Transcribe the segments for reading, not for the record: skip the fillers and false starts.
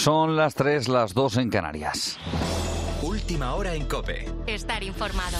Son las 3, las 2 en Canarias. Última hora en COPE. Estar informado.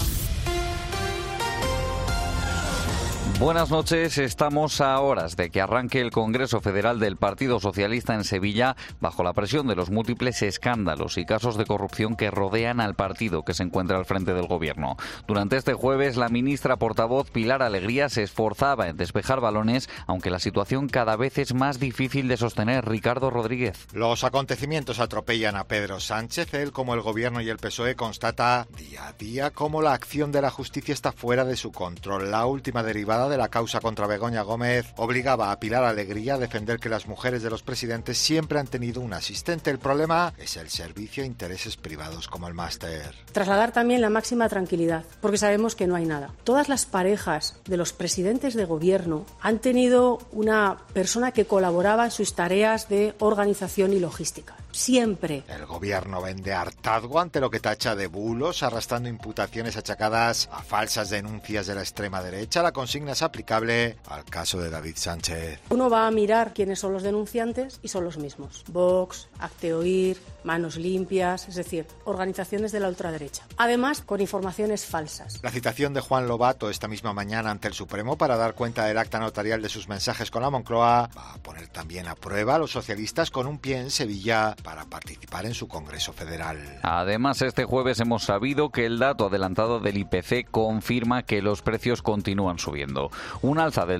Buenas noches, estamos a horas de que arranque el Congreso Federal del Partido Socialista en Sevilla bajo la presión de los múltiples escándalos y casos de corrupción que rodean al partido que se encuentra al frente del gobierno. Durante este jueves, la ministra portavoz Pilar Alegría se esforzaba en despejar balones, aunque la situación cada vez es más difícil de sostener. Ricardo Rodríguez. Los acontecimientos atropellan a Pedro Sánchez. Él, como el gobierno y el PSOE, constata día a día cómo la acción de la justicia está fuera de su control. La última derivada de la causa contra Begoña Gómez obligaba a Pilar Alegría a defender que las mujeres de los presidentes siempre han tenido un asistente. El problema es el servicio a intereses privados como el máster. Trasladar también la máxima tranquilidad, porque sabemos que no hay nada. Todas las parejas de los presidentes de gobierno han tenido una persona que colaboraba en sus tareas de organización y logística. Siempre. El gobierno vende hartazgo ante lo que tacha de bulos, arrastrando imputaciones achacadas a falsas denuncias de la extrema derecha. La consigna es aplicable al caso de David Sánchez. Uno va a mirar quiénes son los denunciantes y son los mismos. Vox, Hazte Oír, Manos Limpias, es decir, organizaciones de la ultraderecha. Además, con informaciones falsas. La citación de Juan Lobato esta misma mañana ante el Supremo para dar cuenta del acta notarial de sus mensajes con la Moncloa va a poner también a prueba a los socialistas con un pie en Sevilla para participar en su Congreso Federal. Además, este jueves hemos sabido que el dato adelantado del IPC confirma que los precios continúan subiendo. Un alza del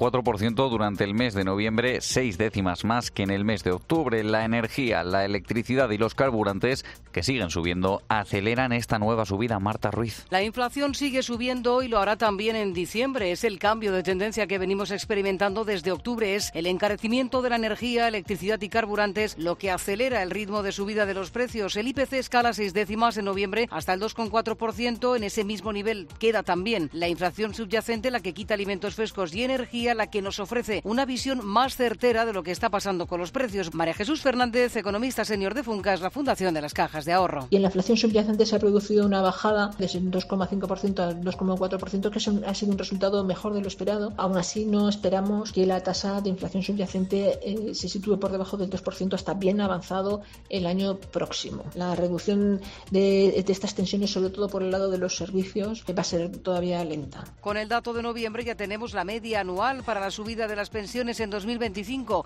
2,4% durante el mes de noviembre, 6 décimas más que en el mes de octubre. La energía, la electricidad y los carburantes, que siguen subiendo, aceleran esta nueva subida. Marta Ruiz. La inflación sigue subiendo y lo hará también en diciembre. Es el cambio de tendencia que venimos experimentando desde octubre. Es el encarecimiento de la energía, electricidad y carburantes lo que acelera el ritmo de subida de los precios. El IPC escala 6 décimas en noviembre hasta el 2,4%. En ese mismo nivel queda también la inflación subyacente, la que quita alimentos frescos y energía, la que nos ofrece una visión más certera de lo que está pasando con los precios. María Jesús Fernández, economista senior de Funcas, la Fundación de las Cajas de Ahorro. Y en la inflación subyacente se ha producido una bajada desde el 2,5% al 2,4%, que ha sido un resultado mejor de lo esperado. Aún así, no esperamos que la tasa de inflación subyacente se sitúe por debajo del 2% hasta bien avanzado el año próximo. La reducción de estas tensiones, sobre todo por el lado de los servicios, va a ser todavía lenta. Con el dato de noviembre ya tenemos la media anual para la subida de las pensiones en 2025,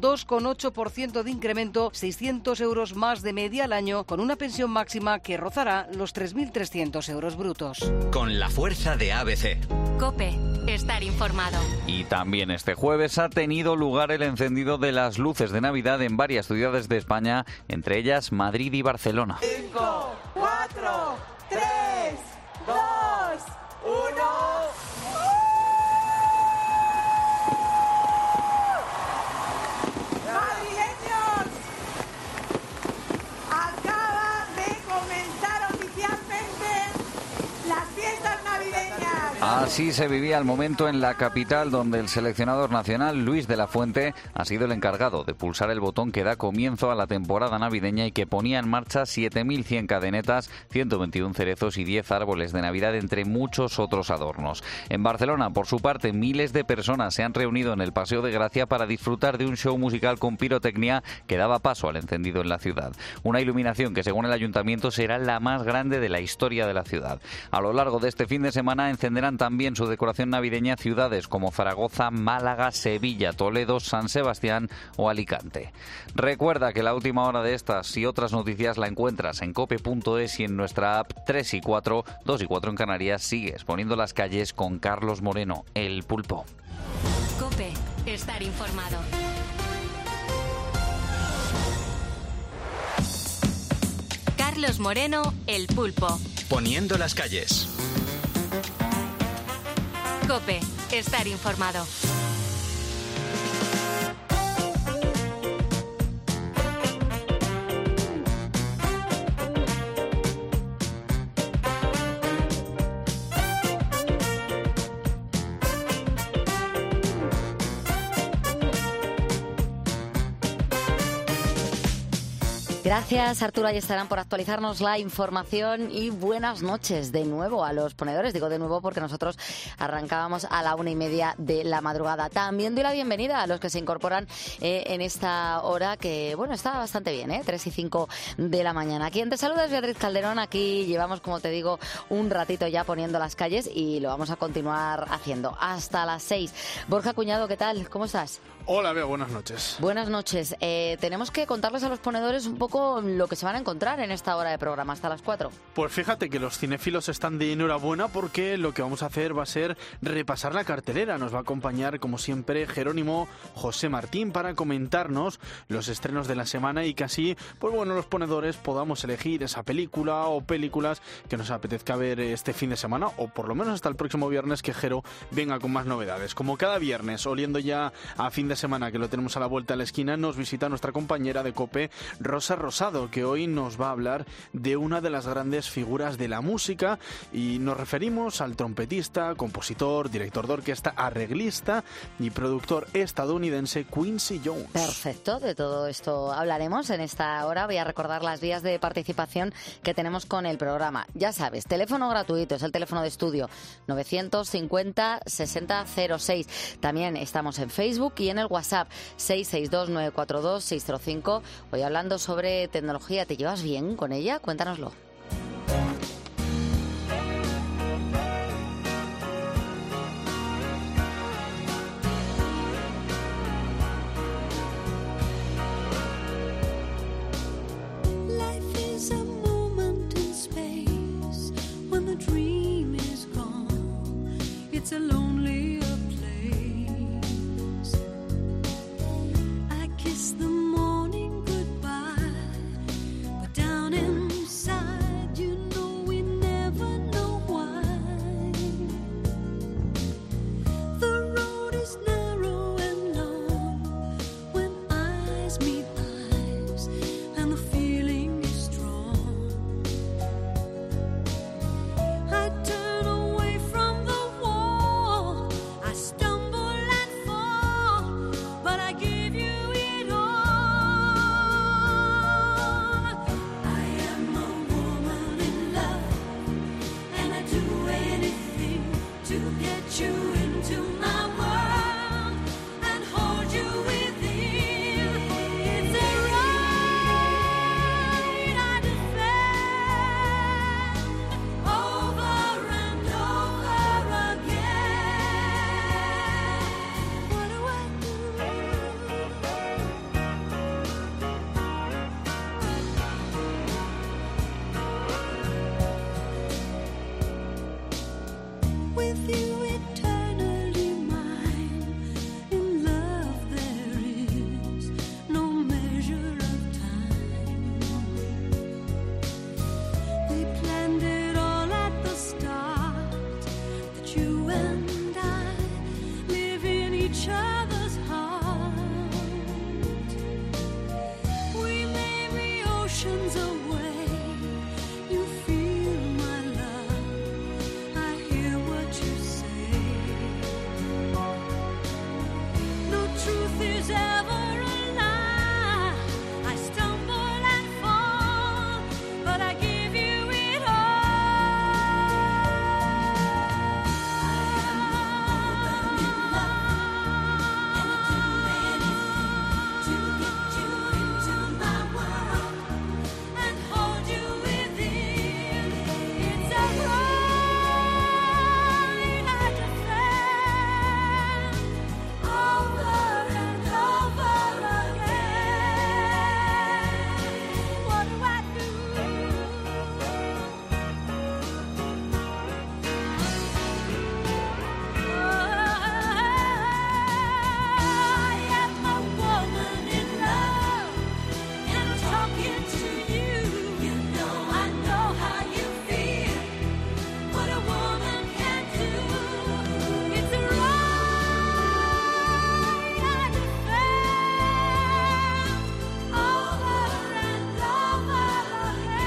2,8% de incremento, 600 euros más de media al año, con una pensión máxima que rozará los 3.300 euros brutos. Con la fuerza de ABC. COPE. Estar informado. Y también este jueves ha tenido lugar el encendido de las luces de Navidad en varias ciudades de España, entre ellas Madrid y Barcelona. 5, 4, 3, 2, 1... Así se vivía el momento en la capital, donde el seleccionador nacional Luis de la Fuente ha sido el encargado de pulsar el botón que da comienzo a la temporada navideña y que ponía en marcha 7.100 cadenetas, 121 cerezos y 10 árboles de Navidad, entre muchos otros adornos. En Barcelona, por su parte, miles de personas se han reunido en el Paseo de Gracia para disfrutar de un show musical con pirotecnia que daba paso al encendido en la ciudad. Una iluminación que, según el ayuntamiento, será la más grande de la historia de la ciudad. A lo largo de este fin de semana encenderán también su decoración navideña ciudades como Zaragoza, Málaga, Sevilla, Toledo, San Sebastián o Alicante. Recuerda que la última hora de estas y otras noticias la encuentras en cope.es y en nuestra app 3 y 4, 2 y 4 en Canarias. Sigues poniendo las calles con Carlos Moreno, el Pulpo. COPE. Estar informado. Carlos Moreno, el Pulpo. Poniendo las calles. COPE. Estar informado. Gracias, Arturo Ayestarán, por actualizarnos la información y buenas noches de nuevo a los ponedores. Digo de nuevo porque nosotros arrancábamos a la 1:30 de la madrugada. También doy la bienvenida a los que se incorporan en esta hora que, bueno, está bastante bien, 3:05 de la mañana. Quien te saluda es Beatriz Calderón. Aquí llevamos, como te digo, un ratito ya poniendo las calles y lo vamos a continuar haciendo hasta las 6. Borja Cuñado, ¿qué tal? ¿Cómo estás? Hola, Bea, buenas noches. Buenas noches. Tenemos que contarles a los ponedores un poco lo que se van a encontrar en esta hora de programa, hasta las 4. Pues fíjate que los cinéfilos están de enhorabuena porque lo que vamos a hacer va a ser repasar la cartelera. Nos va a acompañar, como siempre, Jerónimo José Martín para comentarnos los estrenos de la semana y que así, pues bueno, los ponedores podamos elegir esa película o películas que nos apetezca ver este fin de semana o por lo menos hasta el próximo viernes que Jero venga con más novedades. Como cada viernes, oliendo ya a fin de semana que lo tenemos a la vuelta de la esquina, nos visita nuestra compañera de COPE, Rosa Rosado, que hoy nos va a hablar de una de las grandes figuras de la música y nos referimos al trompetista, compositor, director de orquesta, arreglista y productor estadounidense Quincy Jones. Perfecto, de todo esto hablaremos en esta hora. Voy a recordar las vías de participación que tenemos con el programa. Ya sabes, teléfono gratuito, es el teléfono de estudio 950 60 06. También estamos en Facebook y en el WhatsApp 662 942 605. Hoy hablando sobre tecnología. ¿Te llevas bien con ella? Cuéntanoslo. Kiss the morning goodbye, but down inside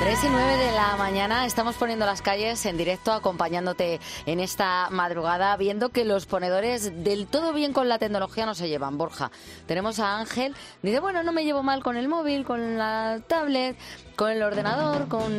3:09 de la mañana, estamos poniendo las calles en directo, acompañándote en esta madrugada, viendo que los ponedores del todo bien con la tecnología no se llevan. Borja, tenemos a Ángel, dice, bueno, no me llevo mal con el móvil, con la tablet, con el ordenador, con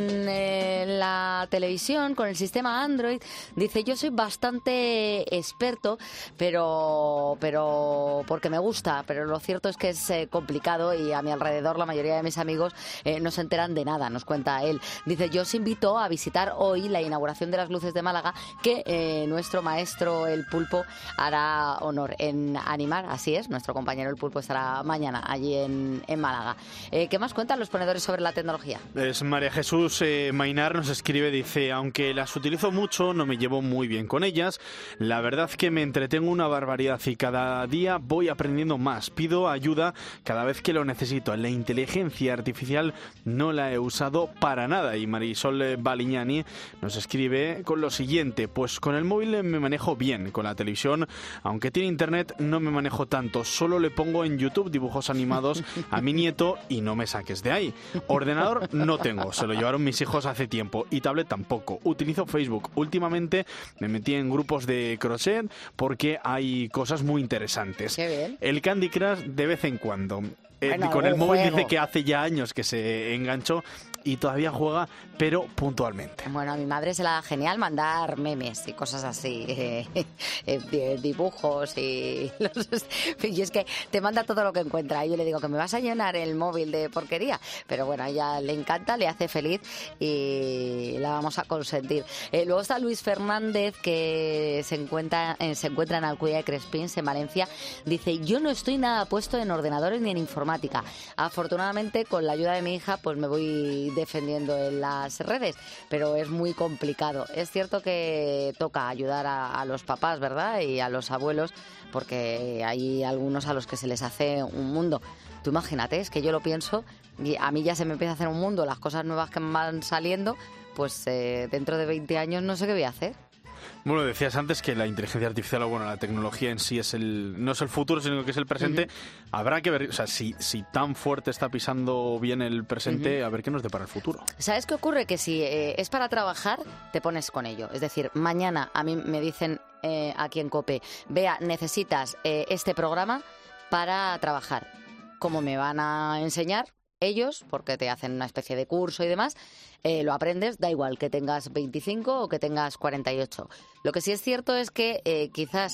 la televisión, con el sistema Android. Dice, yo soy bastante experto, pero porque me gusta, pero lo cierto es que es complicado y a mi alrededor la mayoría de mis amigos no se enteran de nada, nos cuenta él. Dice, yo os invito a visitar hoy la inauguración de las luces de Málaga, que nuestro maestro el Pulpo hará honor en animar. Así es, nuestro compañero el Pulpo estará mañana allí en Málaga. ¿Qué más cuentan los ponedores sobre la tecnología? Es María Jesús Mainar, nos escribe, dice, aunque las utilizo mucho, no me llevo muy bien con ellas. La verdad que me entretengo una barbaridad y cada día voy aprendiendo más. Pido ayuda cada vez que lo necesito. La inteligencia artificial no la he usado para nada. Y Marisol Baliñani nos escribe con lo siguiente, pues con el móvil me manejo bien, con la televisión, aunque tiene internet, no me manejo tanto. Solo le pongo en YouTube dibujos animados a mi nieto y no me saques de ahí. Ordenador no tengo, se lo llevaron mis hijos hace tiempo, y tablet tampoco. Utilizo Facebook. Últimamente me metí en grupos de crochet porque hay cosas muy interesantes. Qué bien. El Candy Crush de vez en cuando. Bueno, con el móvil juego. dice que hace ya años que se enganchó y todavía juega, pero puntualmente. Bueno, a mi madre se la da genial mandar memes y cosas así, dibujos y es que te manda todo lo que encuentra. Y yo le digo que me vas a llenar el móvil de porquería, pero bueno, a ella le encanta, le hace feliz y la vamos a consentir. Luego está Luis Fernández, que se encuentra en Alcudia de Crespins, en Valencia. Dice, yo no estoy nada puesto en ordenadores ni en informática. Afortunadamente, con la ayuda de mi hija, pues me voy defendiendo en las redes, pero es muy complicado. Es cierto que toca ayudar a los papás, ¿verdad? Y a los abuelos, porque hay algunos a los que se les hace un mundo. Tú imagínate, es que yo lo pienso y a mí ya se me empieza a hacer un mundo, las cosas nuevas que me van saliendo, pues dentro de 20 años no sé qué voy a hacer. Bueno, decías antes que la inteligencia artificial, o bueno, la tecnología en sí no es el futuro, sino que es el presente. Habrá que ver, o sea, si tan fuerte está pisando bien el presente, a ver qué nos depara el futuro. ¿Sabes qué ocurre? Que si es para trabajar, te pones con ello. Es decir, mañana a mí me dicen aquí en COPE, Bea, necesitas este programa para trabajar. ¿Cómo me van a enseñar? Ellos, porque te hacen una especie de curso y demás, lo aprendes, da igual que tengas 25 o que tengas 48. Lo que sí es cierto es que quizás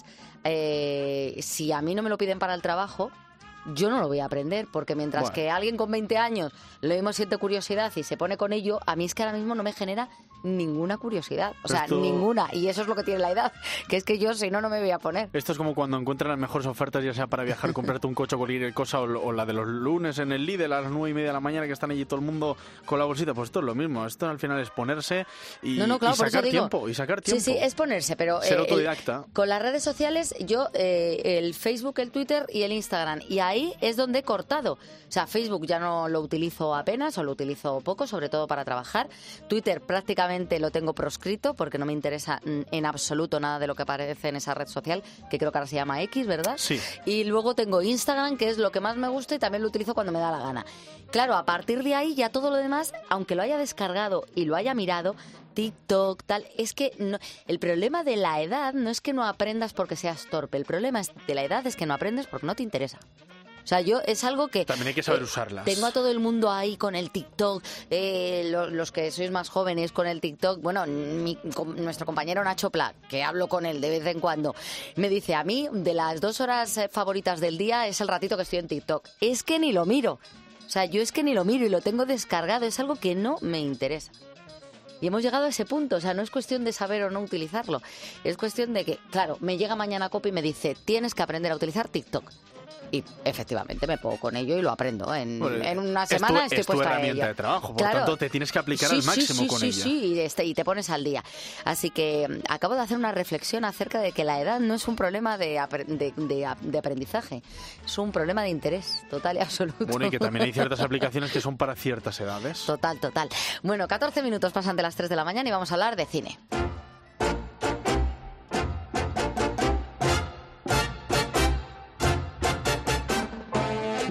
si a mí no me lo piden para el trabajo, yo no lo voy a aprender, porque mientras que alguien con 20 años lo mismo siente curiosidad y se pone con ello, a mí es que ahora mismo no me genera ninguna curiosidad, o sea, ninguna, y eso es lo que tiene la edad, que es que yo si no me voy a poner. Esto es como cuando encuentras las mejores ofertas, ya sea para viajar, comprarte un coche, cualquier cosa, o la de los lunes en el Lidl a las 9:30 de la mañana, que están allí todo el mundo con la bolsita. Pues esto es lo mismo, esto al final es ponerse y sacar tiempo. Sí, es ponerse, pero ser autodidacta. Con las redes sociales, yo el Facebook, el Twitter y el Instagram, y ahí es donde he cortado. O sea, Facebook ya no lo utilizo apenas, o lo utilizo poco, sobre todo para trabajar. Twitter prácticamente lo tengo proscrito porque no me interesa en absoluto nada de lo que aparece en esa red social, que creo que ahora se llama X, ¿verdad? Sí. Y luego tengo Instagram, que es lo que más me gusta y también lo utilizo cuando me da la gana. Claro, a partir de ahí ya todo lo demás, aunque lo haya descargado y lo haya mirado, TikTok, tal, es que no, el problema de la edad no es que no aprendas porque seas torpe, el problema de la edad es que no aprendes porque no te interesa. O sea, yo es algo que... También hay que saber usarlas. Tengo a todo el mundo ahí con el TikTok, los que sois más jóvenes con el TikTok. Bueno, nuestro compañero Nacho Pla, que hablo con él de vez en cuando, me dice, a mí, de las 2 horas favoritas del día es el ratito que estoy en TikTok. Es que ni lo miro. O sea, yo es que ni lo miro y lo tengo descargado. Es algo que no me interesa. Y hemos llegado a ese punto, o sea, no es cuestión de saber o no utilizarlo. Es cuestión de que, claro, me llega mañana Copi y me dice, tienes que aprender a utilizar TikTok. Y efectivamente me pongo con ello y lo aprendo. En una semana estoy puesta a ello. Es tu herramienta de trabajo, por tanto te tienes que aplicar al máximo con ella. Sí, y te pones al día. Así que acabo de hacer una reflexión acerca de que la edad no es un problema de aprendizaje, es un problema de interés total y absoluto. Bueno, y que también hay ciertas aplicaciones que son para ciertas edades. Total. Bueno, 14 minutos pasan de las 3 de la mañana y vamos a hablar de cine.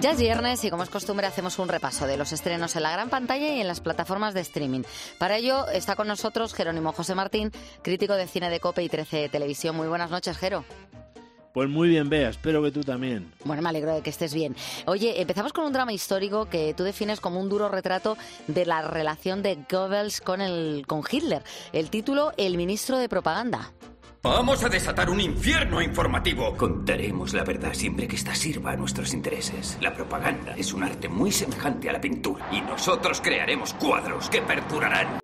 Ya es viernes y como es costumbre hacemos un repaso de los estrenos en la gran pantalla y en las plataformas de streaming. Para ello está con nosotros Jerónimo José Martín, crítico de cine de COPE y 13 Televisión. Muy buenas noches, Jero. Pues muy bien, Bea, espero que tú también. Bueno, me alegro de que estés bien. Oye, empezamos con un drama histórico que tú defines como un duro retrato de la relación de Goebbels con Hitler. El título, El ministro de propaganda. Vamos a desatar un infierno informativo. Contaremos la verdad siempre que ésta sirva a nuestros intereses. La propaganda es un arte muy semejante a la pintura y nosotros crearemos cuadros que perdurarán.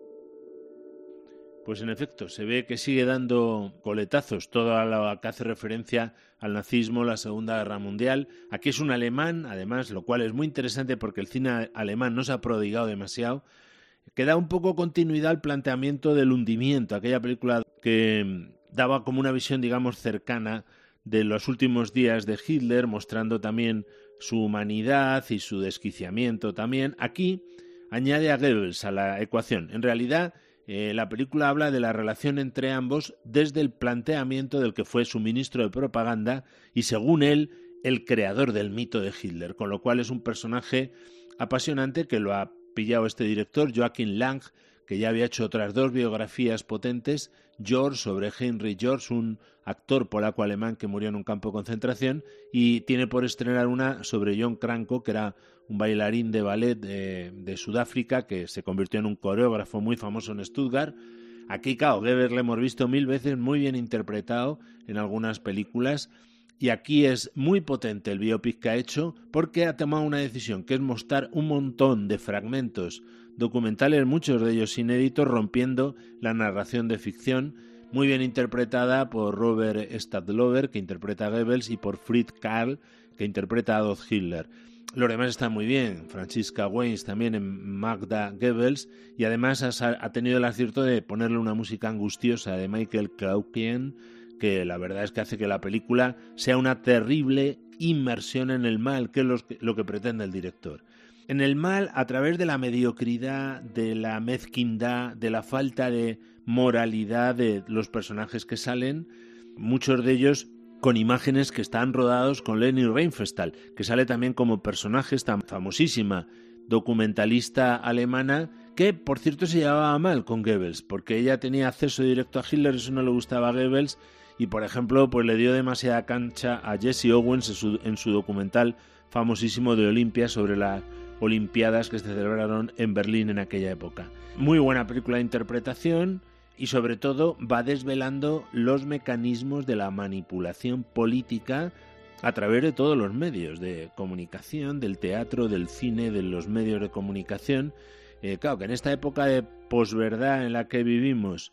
Pues en efecto, se ve que sigue dando coletazos todo lo que hace referencia al nazismo, la Segunda Guerra Mundial. Aquí es un alemán, además, lo cual es muy interesante porque el cine alemán no se ha prodigado demasiado, que da un poco continuidad al planteamiento del hundimiento, aquella película que daba como una visión, digamos, cercana de los últimos días de Hitler, mostrando también su humanidad y su desquiciamiento también. Aquí añade a Goebbels a la ecuación. En realidad, la película habla de la relación entre ambos desde el planteamiento del que fue su ministro de propaganda y, según él, el creador del mito de Hitler, con lo cual es un personaje apasionante que lo ha pillado este director, Joachim Lang, que ya había hecho otras dos biografías potentes, George, sobre Heinrich George, un actor polaco-alemán que murió en un campo de concentración, y tiene por estrenar una sobre John Cranko, que era un bailarín de ballet de Sudáfrica, que se convirtió en un coreógrafo muy famoso en Stuttgart. Aquí, claro, Goebbels le hemos visto 1000 veces, muy bien interpretado en algunas películas, y aquí es muy potente el biopic que ha hecho porque ha tomado una decisión, que es mostrar un montón de fragmentos documentales, muchos de ellos inéditos, rompiendo la narración de ficción, muy bien interpretada por Robert Stadlober, que interpreta a Goebbels, y por Fritz Karl, que interpreta a Adolf Hitler. Los demás están muy bien, Franziska Weins también en Magda Goebbels, y además ha tenido el acierto de ponerle una música angustiosa de Michael Craukien, que la verdad es que hace que la película sea una terrible inmersión en el mal, que es lo que pretende el director. En el mal, a través de la mediocridad, de la mezquindad, de la falta de moralidad de los personajes que salen, muchos de ellos con imágenes que están rodados con Leni Riefenstahl, que sale también como personaje, esta famosísima documentalista alemana, que por cierto se llevaba mal con Goebbels, porque ella tenía acceso directo a Hitler, eso no le gustaba a Goebbels, y por ejemplo pues le dio demasiada cancha a Jesse Owens en su documental famosísimo de Olimpia, sobre las Olimpiadas que se celebraron en Berlín en aquella época. Muy buena película de interpretación y sobre todo va desvelando los mecanismos de la manipulación política a través de todos los medios de comunicación, del teatro, del cine, de los medios de comunicación. Claro que en esta época de posverdad en la que vivimos,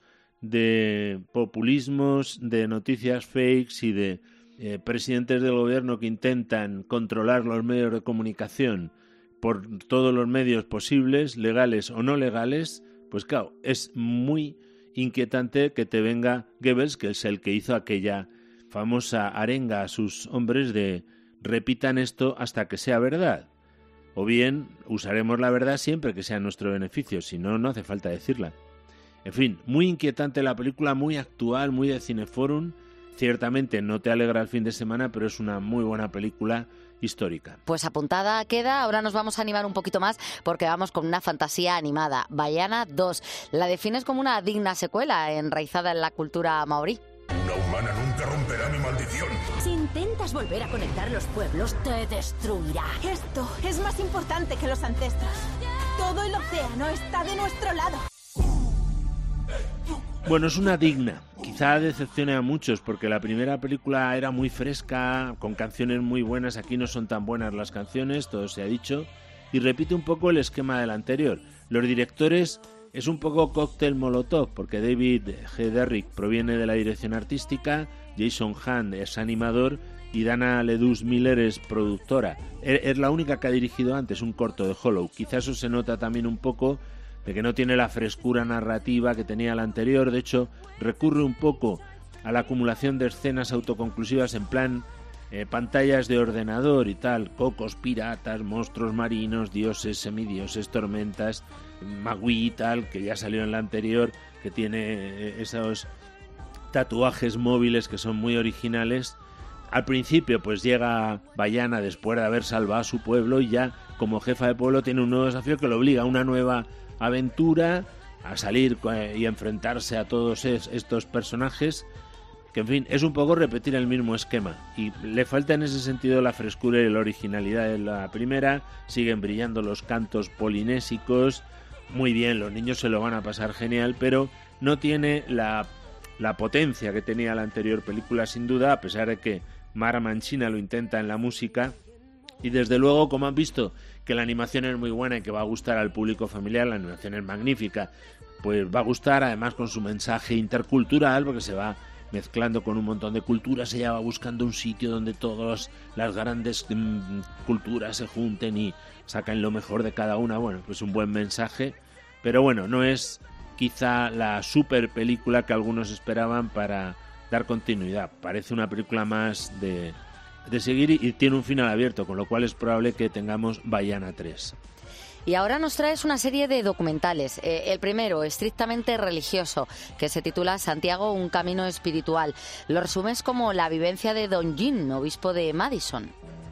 de populismos, de noticias fakes y de presidentes del gobierno que intentan controlar los medios de comunicación por todos los medios posibles, legales o no legales, pues claro, es muy inquietante que te venga Goebbels, que es el que hizo aquella famosa arenga a sus hombres de repitan esto hasta que sea verdad. O bien usaremos la verdad siempre que sea en nuestro beneficio, si no, no hace falta decirla. En fin, muy inquietante la película, muy actual, muy de Cineforum. Ciertamente no te alegra el fin de semana, pero es una muy buena película histórica. Pues apuntada queda. Ahora nos vamos a animar un poquito más porque vamos con una fantasía animada, Vaiana 2. La defines como una digna secuela enraizada en la cultura maorí. Una humana nunca romperá mi maldición. Si intentas volver a conectar los pueblos, te destruirá. Esto es más importante que los ancestros. Todo el océano está de nuestro lado. Bueno, es una digna. Quizá decepcione a muchos porque la primera película era muy fresca, con canciones muy buenas. Aquí no son tan buenas las canciones, todo se ha dicho, y repite un poco el esquema del anterior. Los directores es un poco cóctel molotov, porque David G. Derrick proviene de la dirección artística, Jason Hunt es animador y Dana Ledus Miller es productora. Es la única que ha dirigido antes un corto de Hollow. Quizá eso se nota también un poco de que no tiene la frescura narrativa que tenía la anterior. De hecho, recurre un poco a la acumulación de escenas autoconclusivas en plan pantallas de ordenador y tal, cocos piratas, monstruos marinos, dioses, semidioses, tormentas, Magui y tal, que ya salió en la anterior, que tiene esos tatuajes móviles que son muy originales. Al principio pues llega Bayana después de haber salvado a su pueblo y ya como jefa de pueblo tiene un nuevo desafío que lo obliga a una nueva aventura, a salir y enfrentarse a todos estos personajes, que en fin, es un poco repetir el mismo esquema y le falta en ese sentido la frescura y la originalidad de la primera. Siguen brillando los cantos polinésicos, muy bien, los niños se lo van a pasar genial, pero no tiene la potencia que tenía la anterior película, sin duda, a pesar de que Mara Mancina lo intenta en la música. Y desde luego, como han visto, que la animación es muy buena y que va a gustar al público familiar, la animación es magnífica, pues va a gustar además con su mensaje intercultural, porque se va mezclando con un montón de culturas. Ella va buscando un sitio donde todas las grandes culturas se junten y sacan lo mejor de cada una. Bueno, pues un buen mensaje, pero bueno, no es quizá la super película que algunos esperaban para dar continuidad. Parece una película más de seguir y tiene un final abierto, con lo cual es probable que tengamos Bayana 3. Y ahora nos traes una serie de documentales. El primero, estrictamente religioso, que se titula Santiago, un camino espiritual. Lo resumes como la vivencia de Don Jean, obispo de Madison.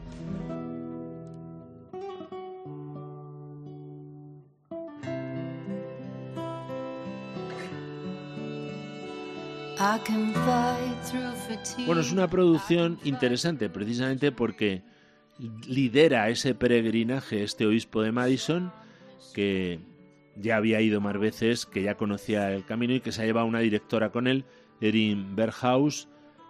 Bueno, es una producción interesante precisamente porque lidera ese peregrinaje este obispo de Madison, que ya había ido más veces, que ya conocía el camino y que se ha llevado una directora con él, Erin Berghaus,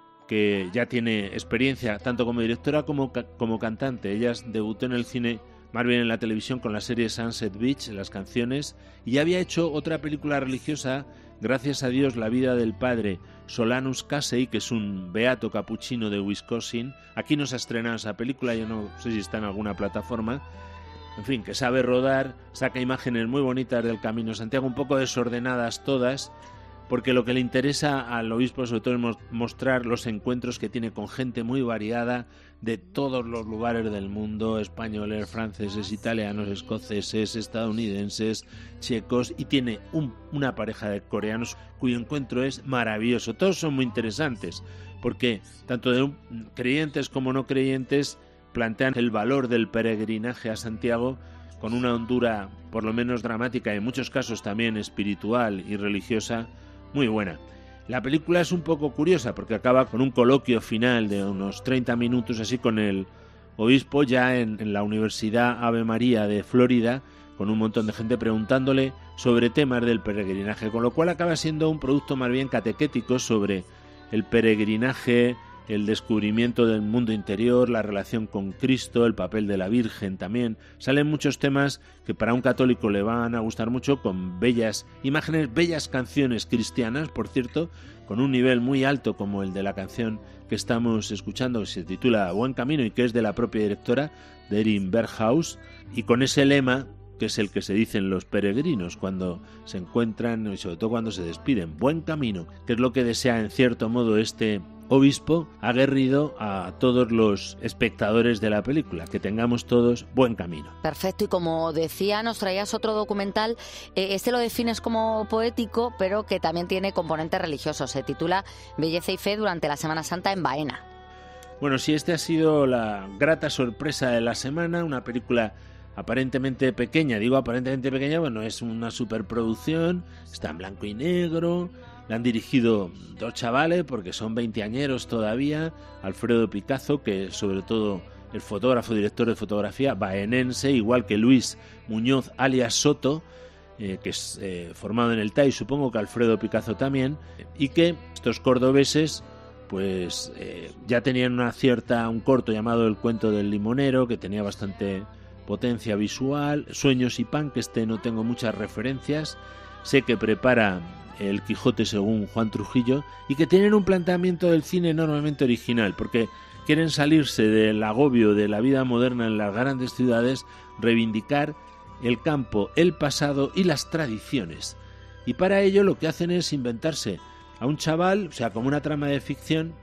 que ya tiene experiencia tanto como directora como cantante. Ella debutó en el cine, más bien en la televisión, con la serie Sunset Beach, las canciones, y ya había hecho otra película religiosa, Gracias a Dios, la vida del padre Solanus Casey, que es un beato capuchino de Wisconsin. Aquí no se ha estrenado esa película, yo no sé si está en alguna plataforma. En fin, que sabe rodar, saca imágenes muy bonitas del Camino de Santiago, un poco desordenadas todas, porque lo que le interesa al obispo sobre todo es mostrar los encuentros que tiene con gente muy variada de todos los lugares del mundo, españoles, franceses, italianos, escoceses, estadounidenses, checos, y tiene una pareja de coreanos cuyo encuentro es maravilloso. Todos son muy interesantes, porque tanto de creyentes como no creyentes plantean el valor del peregrinaje a Santiago con una hondura por lo menos dramática y en muchos casos también espiritual y religiosa muy buena. La película es un poco curiosa porque acaba con un coloquio final de unos 30 minutos así con el obispo ya en la Universidad Ave María de Florida, con un montón de gente preguntándole sobre temas del peregrinaje, con lo cual acaba siendo un producto más bien catequético sobre el peregrinaje, el descubrimiento del mundo interior, la relación con Cristo, el papel de la Virgen también. Salen muchos temas que para un católico le van a gustar mucho, con bellas imágenes, bellas canciones cristianas, por cierto, con un nivel muy alto como el de la canción que estamos escuchando, que se titula Buen Camino y que es de la propia directora, de Erin Berghaus, y con ese lema que es el que se dicen los peregrinos cuando se encuentran y sobre todo cuando se despiden, buen camino, que es lo que desea en cierto modo este obispo aguerrido a todos los espectadores de la película, que tengamos todos buen camino. Perfecto, y como decía, nos traías otro documental, este lo defines como poético, pero que también tiene componente religioso, se titula Belleza y Fe durante la Semana Santa en Baena. Bueno, sí, este ha sido la grata sorpresa de la semana, una película aparentemente pequeña, digo aparentemente pequeña, bueno, es una superproducción, está en blanco y negro, la han dirigido dos chavales porque son veinteañeros todavía, Alfredo Picazo, que es sobre todo el fotógrafo, director de fotografía, baenense, igual que Luis Muñoz alias Soto, que es formado en el TAI, supongo que Alfredo Picazo también, y que estos cordobeses pues ya tenían un corto llamado El cuento del limonero, que tenía bastante potencia visual, Sueños y pan, que no tengo muchas referencias, sé que prepara El Quijote según Juan Trujillo, y que tienen un planteamiento del cine enormemente original, porque quieren salirse del agobio de la vida moderna en las grandes ciudades, reivindicar el campo, el pasado y las tradiciones. Y para ello lo que hacen es inventarse a un chaval, o sea, como una trama de ficción,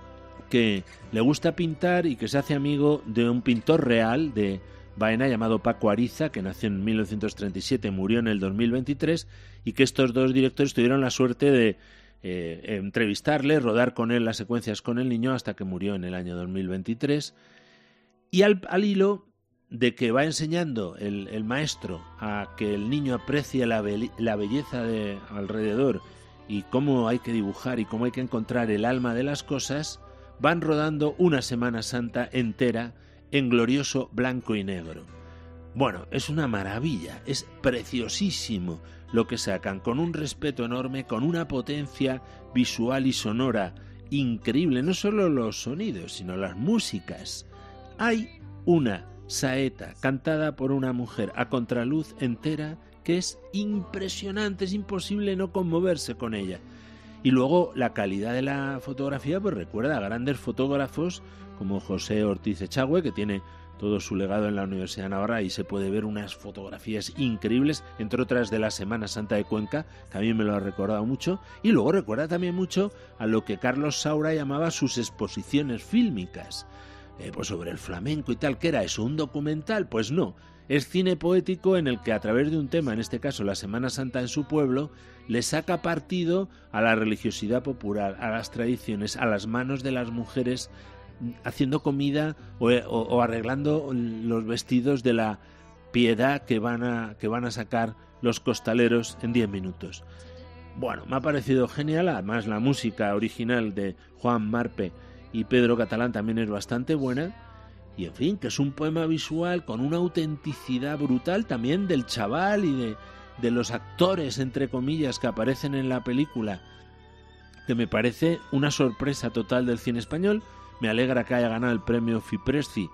que le gusta pintar y que se hace amigo de un pintor real de Baena llamado Paco Ariza, que nació en 1937, murió en el 2023, y que estos dos directores tuvieron la suerte de entrevistarle, rodar con él las secuencias con el niño hasta que murió en el año 2023. Y al hilo de que va enseñando el maestro a que el niño aprecie la belleza de alrededor y cómo hay que dibujar y cómo hay que encontrar el alma de las cosas, van rodando una Semana Santa entera en glorioso blanco y negro. Bueno, es una maravilla, es preciosísimo lo que sacan, con un respeto enorme, con una potencia visual y sonora increíble, no solo los sonidos, sino las músicas. Hay una saeta cantada por una mujer a contraluz entera que es impresionante, es imposible no conmoverse con ella. Y luego la calidad de la fotografía pues recuerda a grandes fotógrafos como José Ortiz Echagüe, que tiene todo su legado en la Universidad de Navarra y se puede ver unas fotografías increíbles, entre otras de la Semana Santa de Cuenca, que a mí me lo ha recordado mucho, y luego recuerda también mucho a lo que Carlos Saura llamaba sus exposiciones fílmicas, pues sobre el flamenco y tal. ¿Qué era eso? ¿Un documental? Pues no, es cine poético en el que a través de un tema, en este caso la Semana Santa en su pueblo, le saca partido a la religiosidad popular, a las tradiciones, a las manos de las mujeres haciendo comida o arreglando los vestidos de la piedad que van a sacar los costaleros en 10 minutos. Bueno, me ha parecido genial, además la música original de Juan Marpe y Pedro Catalán también es bastante buena, y en fin, que es un poema visual con una autenticidad brutal también del chaval y de los actores, entre comillas, que aparecen en la película, que me parece una sorpresa total del cine español. Me alegra que haya ganado el premio Fipresci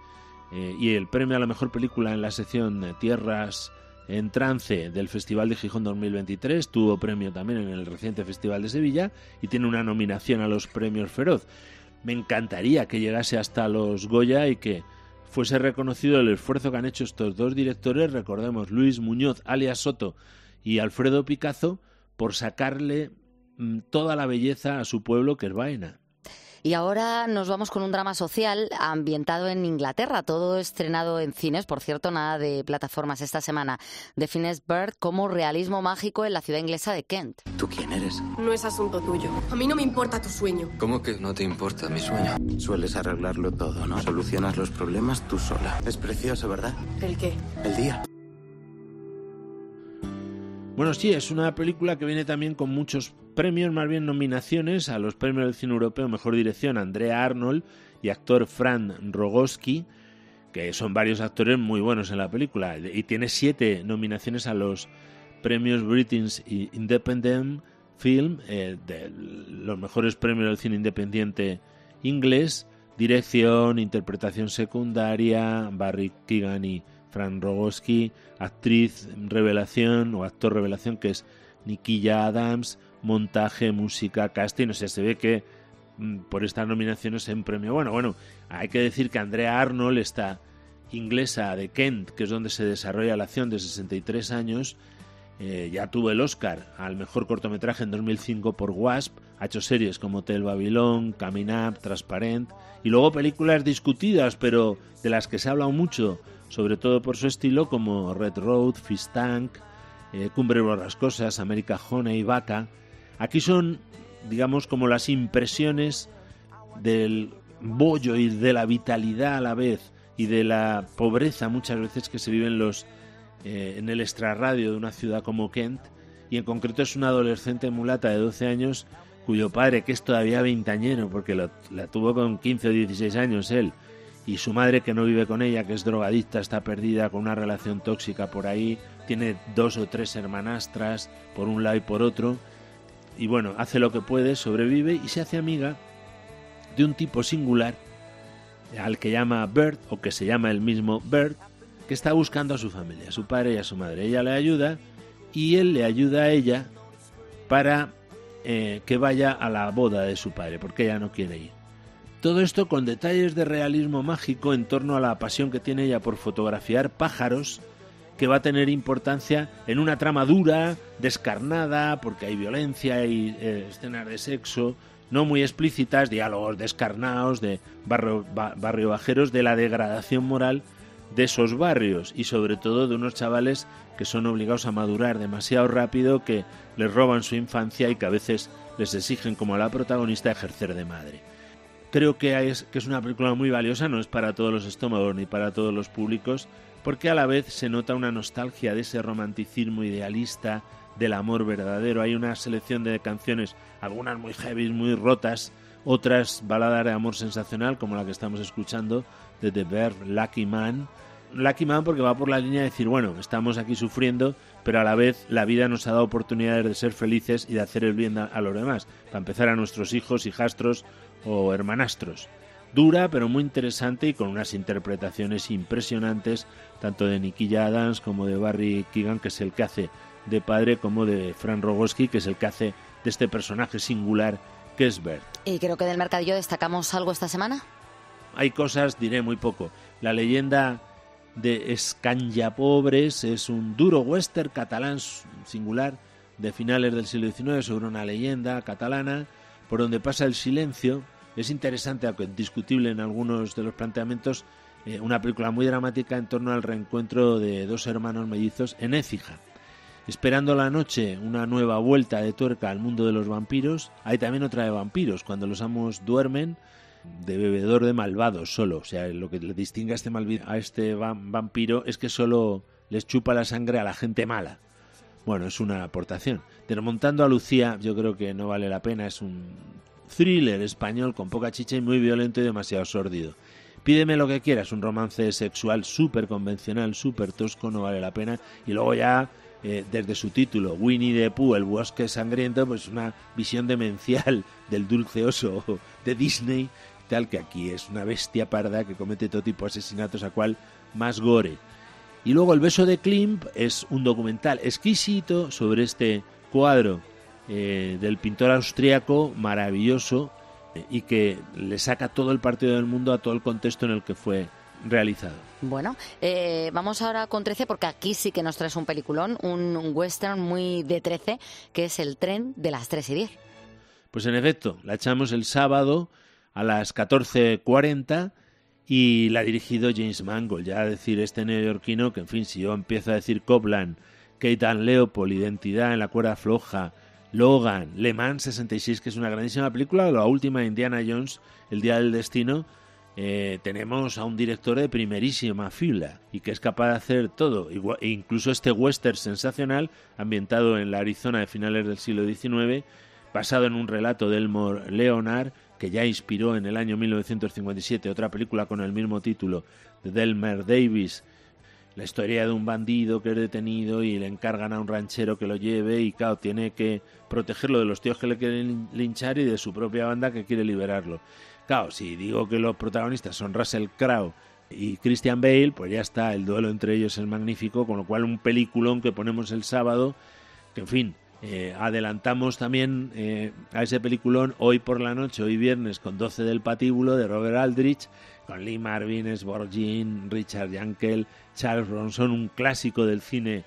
y el premio a la mejor película en la sección Tierras en Trance del Festival de Gijón 2023. Tuvo premio también en el reciente Festival de Sevilla y tiene una nominación a los premios Feroz. Me encantaría que llegase hasta los Goya y que fuese reconocido el esfuerzo que han hecho estos dos directores, recordemos Luis Muñoz alias Soto y Alfredo Picazo, por sacarle toda la belleza a su pueblo, que es Baena. Y ahora nos vamos con un drama social ambientado en Inglaterra, todo estrenado en cines, por cierto, nada de plataformas esta semana. Defines Bird como realismo mágico en la ciudad inglesa de Kent. ¿Tú quién eres? No es asunto tuyo. A mí no me importa tu sueño. ¿Cómo que no te importa mi sueño? Sueles arreglarlo todo, ¿no? Solucionas los problemas tú sola. Es precioso, ¿verdad? ¿El qué? El día. Bueno, sí, es una película que viene también con muchos premios, más bien nominaciones a los premios del cine europeo. Mejor dirección, Andrea Arnold y actor Fran Rogowski, que son varios actores muy buenos en la película, y tiene 7 nominaciones a los premios British Independent Film, de los mejores premios del cine independiente inglés, dirección, interpretación secundaria, Barry Keoghan y Fran Rogowski, actriz revelación o actor revelación, que es Niquilla Adams, montaje, música, casting. O sea, se ve que por estas nominaciones en premio. Bueno, hay que decir que Andrea Arnold, esta inglesa de Kent, que es donde se desarrolla la acción, de 63 años, ya tuvo el Oscar al mejor cortometraje en 2005 por Wasp. Ha hecho series como Hotel Babylon, Coming Up, Transparent, y luego películas discutidas, pero de las que se ha hablado mucho, sobre todo por su estilo, como Red Road, Fish Tank, Cumbre Borrascosas, America Honey, Vaca. Aquí son, digamos, como las impresiones del bollo y de la vitalidad a la vez y de la pobreza muchas veces que se vive en el extrarradio de una ciudad como Kent, y en concreto es una adolescente mulata de 12 años cuyo padre, que es todavía veintañero porque la tuvo con 15 o 16 años él, y su madre, que no vive con ella, que es drogadicta, está perdida con una relación tóxica por ahí, tiene 2 o 3 hermanastras por un lado y por otro, y bueno, hace lo que puede, sobrevive y se hace amiga de un tipo singular al que llama Bird, o que se llama el mismo Bird, que está buscando a su familia, a su padre y a su madre. Ella le ayuda y él le ayuda a ella para que vaya a la boda de su padre, porque ella no quiere ir. Todo esto con detalles de realismo mágico en torno a la pasión que tiene ella por fotografiar pájaros, que va a tener importancia en una trama dura, descarnada, porque hay violencia y escenas de sexo no muy explícitas, diálogos descarnados de barrio bajeros, de la degradación moral de esos barrios y sobre todo de unos chavales que son obligados a madurar demasiado rápido, que les roban su infancia y que a veces les exigen, como a la protagonista, ejercer de madre. Creo que es una película muy valiosa, no es para todos los estómagos ni para todos los públicos, porque a la vez se nota una nostalgia de ese romanticismo idealista del amor verdadero. Hay una selección de canciones, algunas muy heavy, muy rotas, otras baladas de amor sensacional, como la que estamos escuchando, de The Verve, Lucky Man. Lucky Man porque va por la línea de decir, bueno, estamos aquí sufriendo, pero a la vez la vida nos ha dado oportunidades de ser felices y de hacer el bien a los demás, para empezar a nuestros hijos, hijastros o hermanastros. Dura, pero muy interesante y con unas interpretaciones impresionantes, tanto de Niquilla Adams como de Barry Keoghan, que es el que hace de padre, como de Fran Rogowski, que es el que hace de este personaje singular que es Bert. Y creo que del mercadillo destacamos algo esta semana. Hay cosas, diré muy poco. La leyenda de Escanyapobres es un duro western catalán singular de finales del siglo XIX sobre una leyenda catalana por donde pasa el silencio. Es interesante, aunque discutible en algunos de los planteamientos, una película muy dramática en torno al reencuentro de dos hermanos mellizos en Écija. Esperando la noche, una nueva vuelta de tuerca al mundo de los vampiros. Hay también otra de vampiros, cuando los amos duermen, de bebedor de malvados solo. O sea, lo que le distingue a este vampiro es que solo les chupa la sangre a la gente mala. Bueno, es una aportación. Desmontando a Lucía, yo creo que no vale la pena. Es un thriller español con poca chicha y muy violento y demasiado sórdido. Pídeme lo que quieras, un romance sexual súper convencional, súper tosco, no vale la pena. Y luego ya, desde su título, Winnie the Pooh, el bosque sangriento, pues una visión demencial del dulce oso de Disney, tal que aquí es una bestia parda que comete todo tipo de asesinatos, a cual más gore. Y luego El beso de Klimt es un documental exquisito sobre este cuadro del pintor austríaco maravilloso y que le saca todo el partido del mundo a todo el contexto en el que fue realizado. Bueno, vamos ahora con 13 porque aquí sí que nos traes un peliculón, un western muy de 13, que es El tren de las 3:10. Pues en efecto, la echamos el sábado a las 14:40 y la ha dirigido James Mangold. Ya a decir este neoyorquino que, en fin, si yo empiezo a decir Copland, Kate and Leopold, Identidad en la cuerda floja, Logan, Le Mans 66, que es una grandísima película, la última de Indiana Jones, El día del destino, tenemos a un director de primerísima fila y que es capaz de hacer todo, e incluso este western sensacional ambientado en la Arizona de finales del siglo XIX, basado en un relato de Elmore Leonard, que ya inspiró en el año 1957 otra película con el mismo título de Delmer Davis, la historia de un bandido que es detenido y le encargan a un ranchero que lo lleve y claro, tiene que protegerlo de los tíos que le quieren linchar y de su propia banda que quiere liberarlo. Claro, si digo que los protagonistas son Russell Crowe y Christian Bale, pues ya está, el duelo entre ellos es magnífico, con lo cual un peliculón que ponemos el sábado, que en fin, adelantamos también a ese peliculón hoy por la noche, hoy viernes, con 12 del patíbulo de Robert Aldrich, con Lee Marvin, Sborg Jean, Richard Yankel, Charles Bronson, un clásico del cine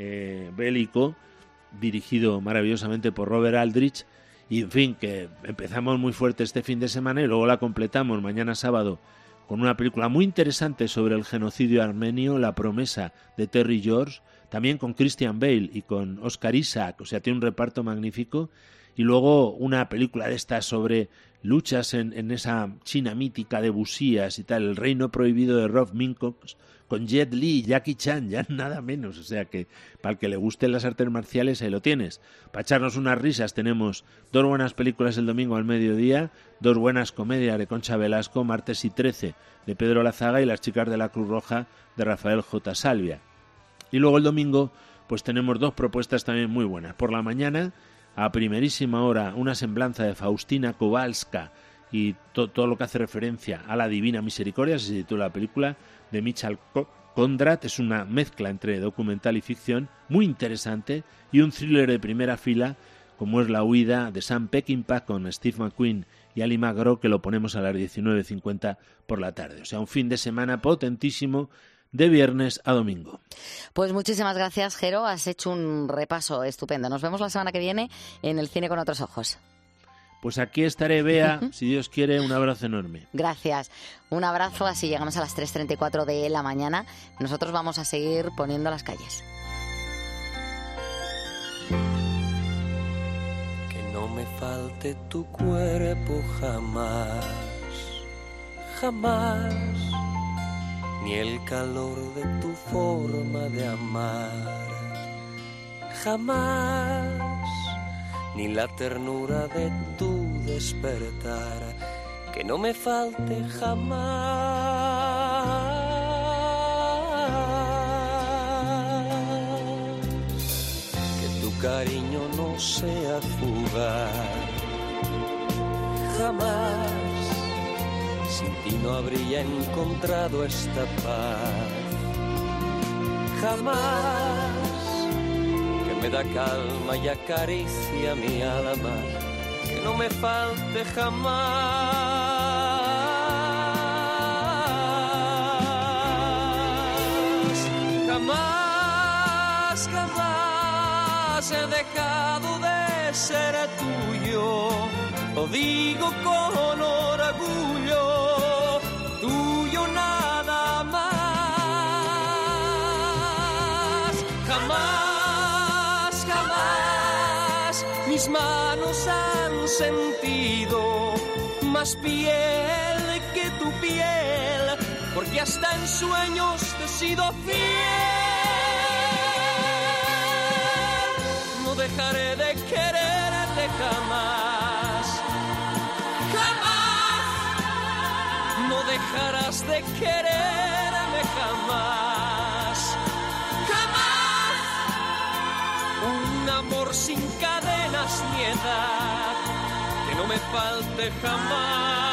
bélico, dirigido maravillosamente por Robert Aldrich. Y en fin, que empezamos muy fuerte este fin de semana y luego la completamos mañana sábado con una película muy interesante sobre el genocidio armenio, La promesa, de Terry George, también con Christian Bale y con Oscar Isaac, o sea, tiene un reparto magnífico. Y luego una película de estas sobre luchas en esa China mítica de Busías y tal, El reino prohibido de Rob Minkoff, con Jet Li y Jackie Chan, ya nada menos. O sea que para el que le gusten las artes marciales, ahí lo tienes. Para echarnos unas risas tenemos dos buenas películas el domingo al mediodía, dos buenas comedias de Concha Velasco, Martes y 13 de Pedro Lazaga y Las chicas de la Cruz Roja de Rafael J. Salvia. Y luego el domingo pues tenemos dos propuestas también muy buenas. Por la mañana, a primerísima hora, una semblanza de Faustina Kowalska y todo lo que hace referencia a la Divina Misericordia, se titula la película, de Michal Kondrad. Es una mezcla entre documental y ficción muy interesante, y un thriller de primera fila como es La huida de Sam Peckinpah con Steve McQueen y Ali McGraw, que lo ponemos a las 19:50 por la tarde. O sea, un fin de semana potentísimo de viernes a domingo. Pues muchísimas gracias, Jero, has hecho un repaso estupendo. Nos vemos la semana que viene en El cine con otros ojos. Pues Pues aquí estaré, Bea, si Dios quiere, un abrazo enorme. Gracias. Un abrazo, así llegamos a las 3:34 de la mañana. Nosotros vamos a seguir poniendo las calles. Que no me falte tu cuerpo jamás, jamás, ni el calor de tu forma de amar, jamás, ni la ternura de tu despertar, que no me falte jamás. Que tu cariño no sea fugaz, jamás. Sin ti no habría encontrado esta paz, jamás. Que me da calma y acaricia mi alma, que no me falte jamás. Jamás, jamás he dejado de ser tuyo, lo digo con orgullo, tuyo nada más. Jamás, jamás mis manos han sentido más piel que tu piel, porque hasta en sueños te he sido fiel. No dejaré de quererte jamás, jamás. No dejarás de quererme jamás, jamás. Un amor sin cadenas ni edad, que no me falte jamás.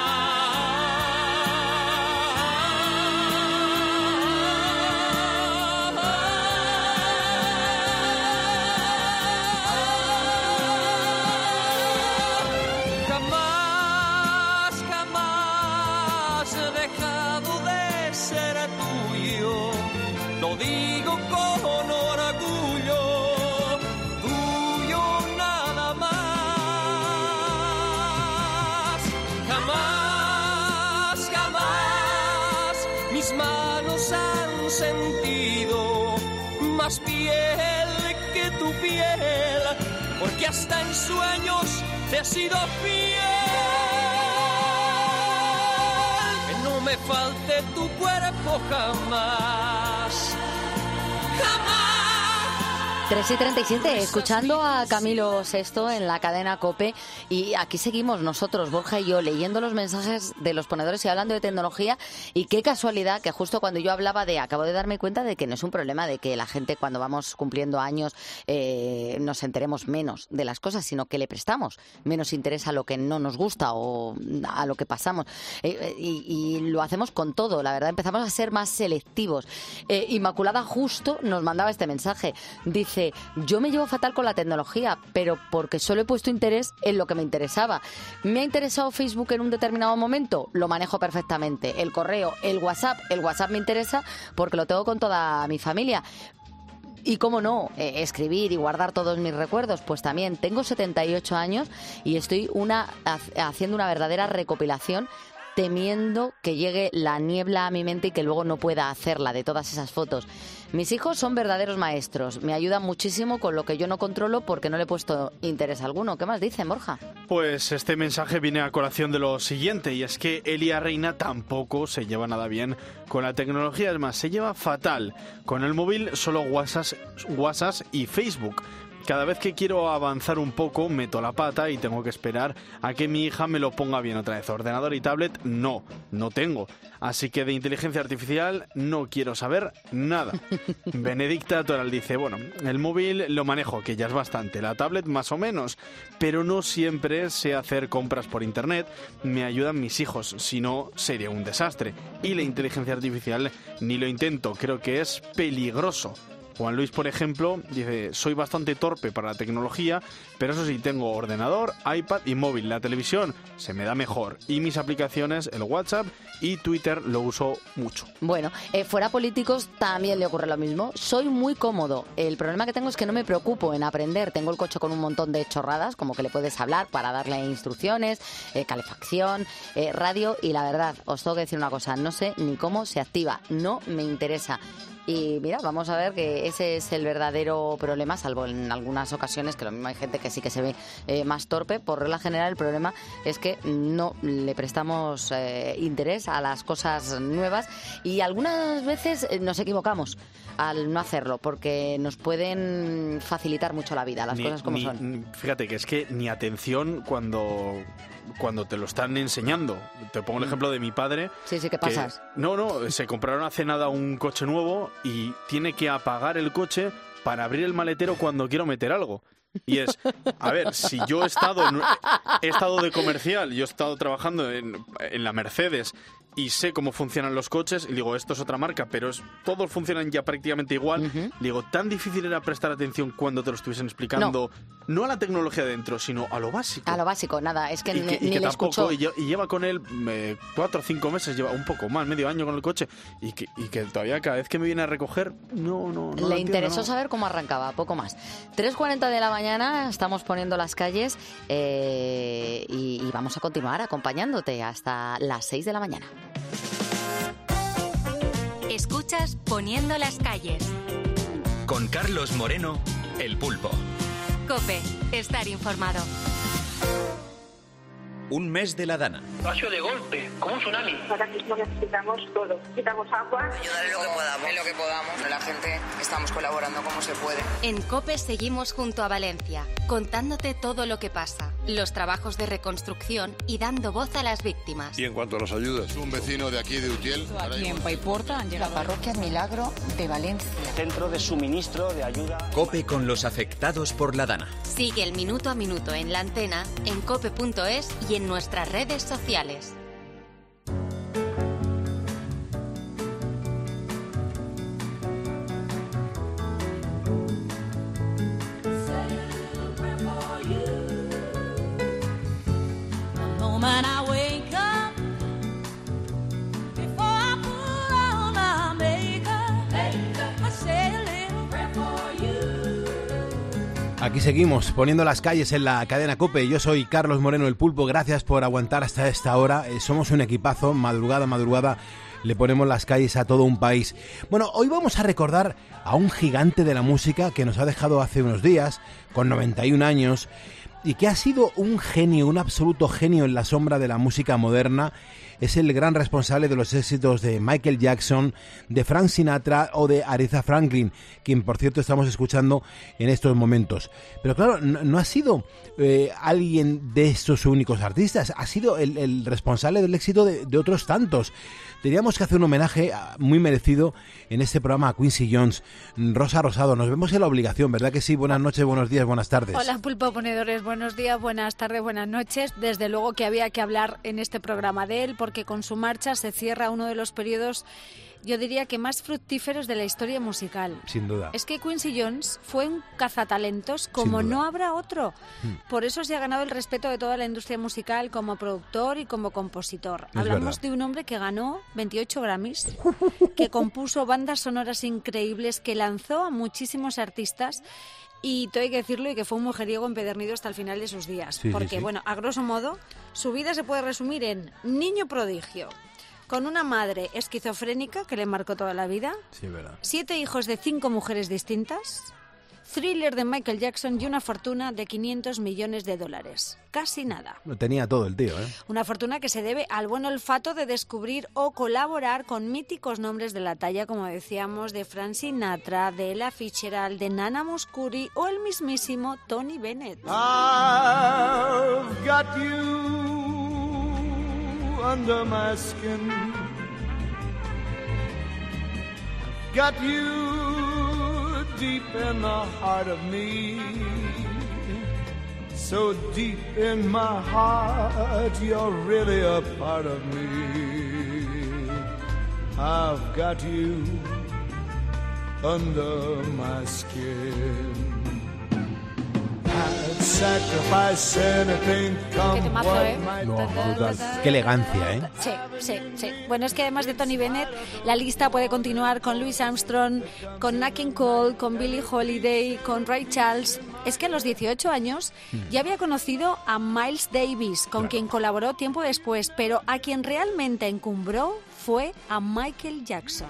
Lo digo con orgullo, tuyo nada más. Jamás, jamás mis manos han sentido más piel que tu piel, porque hasta en sueños te he sido fiel. Que no me falte tu cuerpo jamás, jamás. 3:37, escuchando a Camilo VI en la cadena COPE, y aquí seguimos nosotros, Borja y yo, leyendo los mensajes de los ponedores y hablando de tecnología. Y qué casualidad que justo cuando yo hablaba acabo de darme cuenta de que no es un problema de que la gente cuando vamos cumpliendo años nos enteremos menos de las cosas, sino que le prestamos menos interés a lo que no nos gusta o a lo que pasamos, y lo hacemos con todo, la verdad, empezamos a ser más selectivos. Inmaculada justo nos mandaba este mensaje, dice: yo me llevo fatal con la tecnología, pero porque solo he puesto interés en lo que me interesaba. ¿Me ha interesado Facebook en un determinado momento? Lo manejo perfectamente. El correo, el WhatsApp me interesa porque lo tengo con toda mi familia. Y cómo no, escribir y guardar todos mis recuerdos, pues también. Tengo 78 años y estoy haciendo una verdadera recopilación, temiendo que llegue la niebla a mi mente y que luego no pueda hacerla de todas esas fotos. Mis hijos son verdaderos maestros, me ayudan muchísimo con lo que yo no controlo porque no le he puesto interés alguno. ¿Qué más dicen, Borja? Pues este mensaje viene a colación de lo siguiente, y es que Elia Reina tampoco se lleva nada bien con la tecnología, es más, se lleva fatal. Con el móvil solo WhatsApp y Facebook. Cada vez que quiero avanzar un poco, meto la pata y tengo que esperar a que mi hija me lo ponga bien otra vez. Ordenador y tablet, no tengo. Así que de inteligencia artificial no quiero saber nada. Benedicta Toral dice: bueno, el móvil lo manejo, que ya es bastante. La tablet más o menos, pero no siempre sé hacer compras por internet. Me ayudan mis hijos, si no sería un desastre. Y la inteligencia artificial ni lo intento, creo que es peligroso. Juan Luis, por ejemplo, dice: soy bastante torpe para la tecnología, pero eso sí, tengo ordenador, iPad y móvil. La televisión se me da mejor. Y mis aplicaciones, el WhatsApp y Twitter, lo uso mucho. Bueno, fuera políticos también le ocurre lo mismo. Soy muy cómodo. El problema que tengo es que no me preocupo en aprender. Tengo el coche con un montón de chorradas, como que le puedes hablar para darle instrucciones, calefacción, radio, y la verdad, os tengo que decir una cosa, no sé ni cómo se activa, no me interesa. Y mira, vamos a ver que ese es el verdadero problema, salvo en algunas ocasiones que lo mismo hay gente que sí que se ve más torpe. Por regla general, el problema es que no le prestamos interés a las cosas nuevas, y algunas veces nos equivocamos al no hacerlo, porque nos pueden facilitar mucho la vida, las cosas como son. Fíjate que es que ni atención cuando te lo están enseñando. Te pongo el ejemplo de mi padre. Sí, ¿qué pasas? No, se compraron hace nada un coche nuevo y tiene que apagar el coche para abrir el maletero cuando quiero meter algo. Y es, a ver, si yo he estado de comercial, yo he estado trabajando en la Mercedes y sé cómo funcionan los coches, y digo, esto es otra marca, pero todos funcionan ya prácticamente igual. Digo, tan difícil era prestar atención cuando te lo estuviesen explicando, no a la tecnología dentro, sino a lo básico. A lo básico, nada, es que ni que le escucho. Y lleva con él 4 o 5 meses, lleva un poco más, medio año con el coche, y que todavía cada vez que me viene a recoger, no le interesó saber cómo arrancaba, poco más. 3:40 de la mañana, estamos poniendo las calles, y vamos a continuar acompañándote hasta las 6 de la mañana. Escuchas Poniendo las calles. Con Carlos Moreno, El Pulpo. COPE, estar informado. Un mes de la Dana. Ha sido de golpe, como un tsunami. Ahora mismo necesitamos todo. Necesitamos agua. Ayudar en lo que podamos. La gente estamos colaborando como se puede. En COPE seguimos junto a Valencia, contándote todo lo que pasa, los trabajos de reconstrucción y dando voz a las víctimas. Y en cuanto a las ayudas, un vecino de aquí de Utiel. Aquí en Paiporta han llegado. La parroquia Milagro de Valencia. Centro de suministro de ayuda. COPE con los afectados por la Dana. Sigue el minuto a minuto en la antena, en cope.es y en nuestras redes sociales. Aquí seguimos, poniendo las calles en la cadena COPE. Yo soy Carlos Moreno, el Pulpo. Gracias por aguantar hasta esta hora. Somos un equipazo, madrugada. Le ponemos las calles a todo un país. Bueno, hoy vamos a recordar a un gigante de la música que nos ha dejado hace unos días, con 91 años, y que ha sido un genio, un absoluto genio en la sombra de la música moderna. Es el gran responsable de los éxitos de Michael Jackson, de Frank Sinatra o de Aretha Franklin, quien por cierto estamos escuchando en estos momentos. Pero claro, no ha sido alguien de estos únicos artistas, ha sido el responsable del éxito de otros tantos. Teníamos que hacer un homenaje muy merecido en este programa a Quincy Jones. Rosa Rosado, nos vemos en la obligación, ¿verdad que sí? Buenas noches, buenos días, buenas tardes. Hola, Pulpo Ponedores, buenos días, buenas tardes, buenas noches. Desde luego que había que hablar en este programa de él, porque con su marcha se cierra uno de los periodos, yo diría que más fructíferos de la historia musical. Sin duda. Es que Quincy Jones fue un cazatalentos como no habrá otro. Por eso se ha ganado el respeto de toda la industria musical como productor y como compositor. Hablamos de un hombre que ganó 28 Grammys, que compuso bandas sonoras increíbles, que lanzó a muchísimos artistas. Y todo hay que decirlo, y que fue un mujeriego empedernido hasta el final de sus días. Porque, bueno, a grosso modo, su vida se puede resumir en niño prodigio, con una madre esquizofrénica que le marcó toda la vida, 7 hijos de 5 mujeres distintas, Thriller de Michael Jackson y una fortuna de $500 millones. Casi nada. Lo tenía todo el tío, ¿eh? Una fortuna que se debe al buen olfato de descubrir o colaborar con míticos nombres de la talla, como decíamos, de Frank Sinatra, de Ella Fitzgerald, de Nana Mouskouri o el mismísimo Tony Bennett. I've got you under my skin. Got you deep in the heart of me. So deep in my heart, you're really a part of me. I've got you under my skin. I'd sacrifice anything, come what might. No, brutal. Qué elegancia, ¿eh? Sí. Bueno, es que además de Tony Bennett, la lista puede continuar con Louis Armstrong, con Nat King Cole, con Billie Holiday, con Ray Charles. Es que a los 18 años ya había conocido a Miles Davis, con quien colaboró tiempo después, pero a quien realmente encumbró fue a Michael Jackson.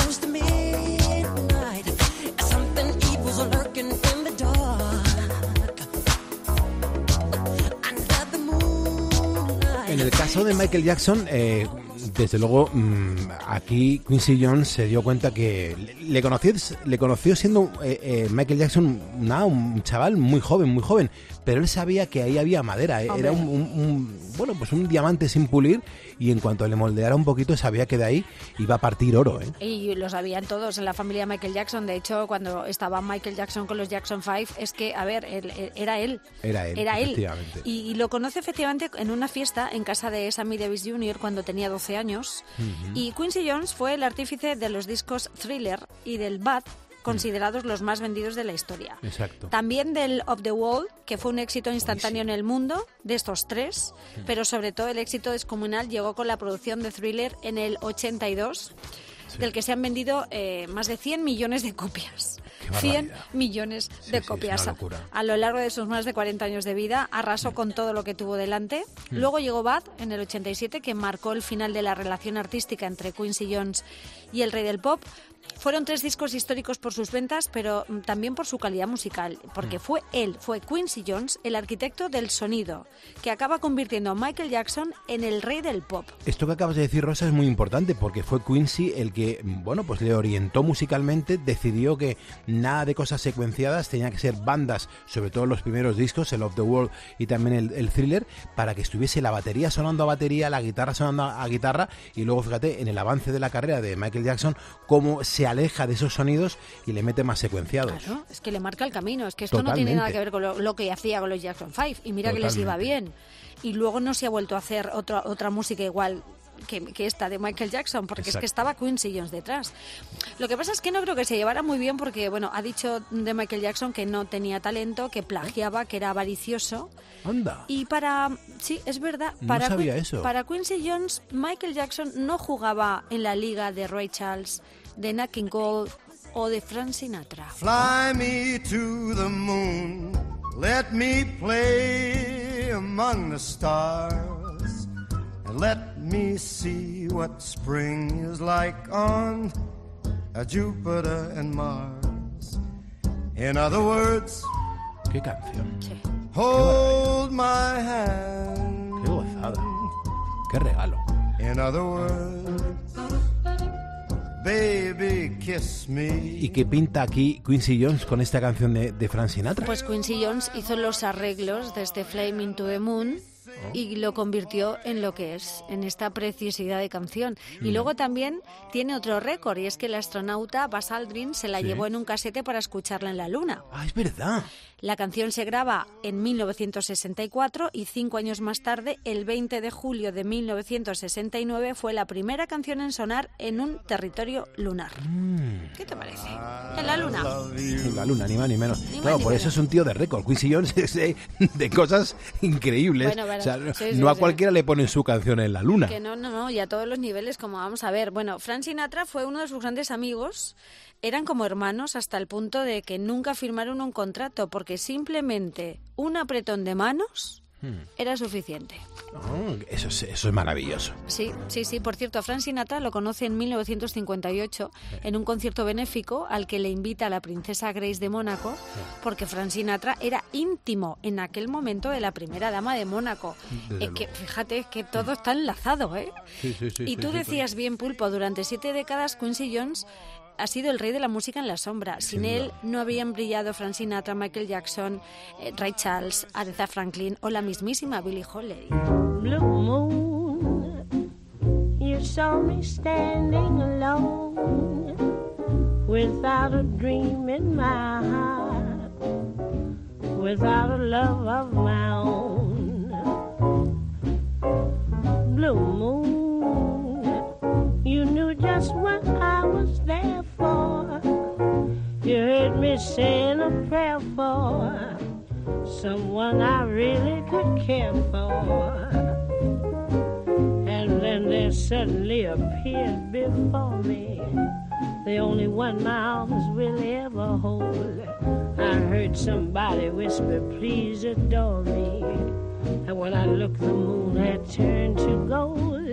En el caso de Michael Jackson, desde luego, aquí Quincy Jones se dio cuenta que le conoció siendo Michael Jackson un chaval muy joven, pero él sabía que ahí había madera, era un diamante sin pulir, y en cuanto le moldeara un poquito sabía que de ahí iba a partir oro. Y lo sabían todos en la familia Michael Jackson. De hecho, cuando estaba Michael Jackson con los Jackson 5, es que, a ver, era él. Era él. Y lo conoce efectivamente en una fiesta en casa de Sammy Davis Jr. cuando tenía 12 años. Y Quincy Jones fue el artífice de los discos Thriller y del Bad, considerados los más vendidos de la historia. Exacto. También del Off the Wall, que fue un éxito instantáneo en el mundo, de estos tres, pero sobre todo el éxito descomunal llegó con la producción de Thriller en el 82, del que se han vendido más de 100 millones de copias. 100 millones de copias. A lo largo de sus más de 40 años de vida, arrasó con todo lo que tuvo delante. Luego llegó Bad en el 87, que marcó el final de la relación artística entre Quincy Jones y el rey del pop. Fueron 3 discos históricos por sus ventas, pero también por su calidad musical, porque fue Quincy Jones, el arquitecto del sonido, que acaba convirtiendo a Michael Jackson en el rey del pop. Esto que acabas de decir, Rosa, es muy importante, porque fue Quincy el que, pues le orientó musicalmente, decidió que nada de cosas secuenciadas, tenía que ser bandas, sobre todo los primeros discos, el Off the Wall y también el Thriller, para que estuviese la batería sonando a batería, la guitarra sonando a guitarra, y luego fíjate, en el avance de la carrera de Michael Jackson, cómo se aleja de esos sonidos y le mete más secuenciados. Claro, es que le marca el camino, es que esto no tiene nada que ver con lo que hacía con los Jackson 5, y mira que les iba bien. Y luego no se ha vuelto a hacer otra música igual que esta de Michael Jackson, porque es que estaba Quincy Jones detrás. Lo que pasa es que no creo que se llevara muy bien, porque ha dicho de Michael Jackson que no tenía talento, que plagiaba, que era avaricioso. Anda. Y sí, es verdad, para Quincy Jones, Michael Jackson no jugaba en la liga de Ray Charles, de Nat King Cole o de Frank Sinatra. Fly me to the moon, let me play among the stars, and let me see what spring is like on Jupiter and Mars. In other words, ¿qué canción? Sí. Hold my hand. Qué gozada. Qué regalo. In other words, baby, kiss me. ¿Y qué pinta aquí Quincy Jones con esta canción de Frank Sinatra? Pues Quincy Jones hizo los arreglos de este Flying to the Moon y lo convirtió en lo que es, en esta preciosidad de canción. Y luego también tiene otro récord, y es que el astronauta Buzz Aldrin se la llevó en un casete para escucharla en la Luna. Ah, es verdad. La canción se graba en 1964 y 5 años más tarde, el 20 de julio de 1969, fue la primera canción en sonar en un territorio lunar. ¿Qué te parece? En la Luna. En la Luna, ni más ni menos. Claro, por eso es un tío de récord. Quincy Jones es de cosas increíbles. Bueno, o sea, no a cualquiera le ponen su canción en la Luna. Que no, y a todos los niveles, como vamos a ver. Bueno, Frank Sinatra fue uno de sus grandes amigos. Eran como hermanos hasta el punto de que nunca firmaron un contrato, porque simplemente un apretón de manos era suficiente. Eso es maravilloso. Sí. Por cierto, Frank Sinatra lo conoce en 1958 en un concierto benéfico al que le invita a la princesa Grace de Mónaco, porque Frank Sinatra era íntimo en aquel momento de la primera dama de Mónaco. Es que, fíjate, que todo está enlazado, ¿eh? Sí, y tú decías bien, Pulpo, durante 7 décadas Quincy Jones ha sido el rey de la música en la sombra. Sin él no habrían brillado Frank Sinatra, Michael Jackson, Ray Charles, Aretha Franklin o la mismísima Billie Holiday. Blue moon, you saw me standing alone, without a dream in my heart, without a love of my own. Blue moon, you knew just what I was there for. got me saying a prayer for someone I really could care for. And then there suddenly appeared before me the only one my arms will ever hold. I heard somebody whisper, please adore me. And when I looked, the moon had turned to gold.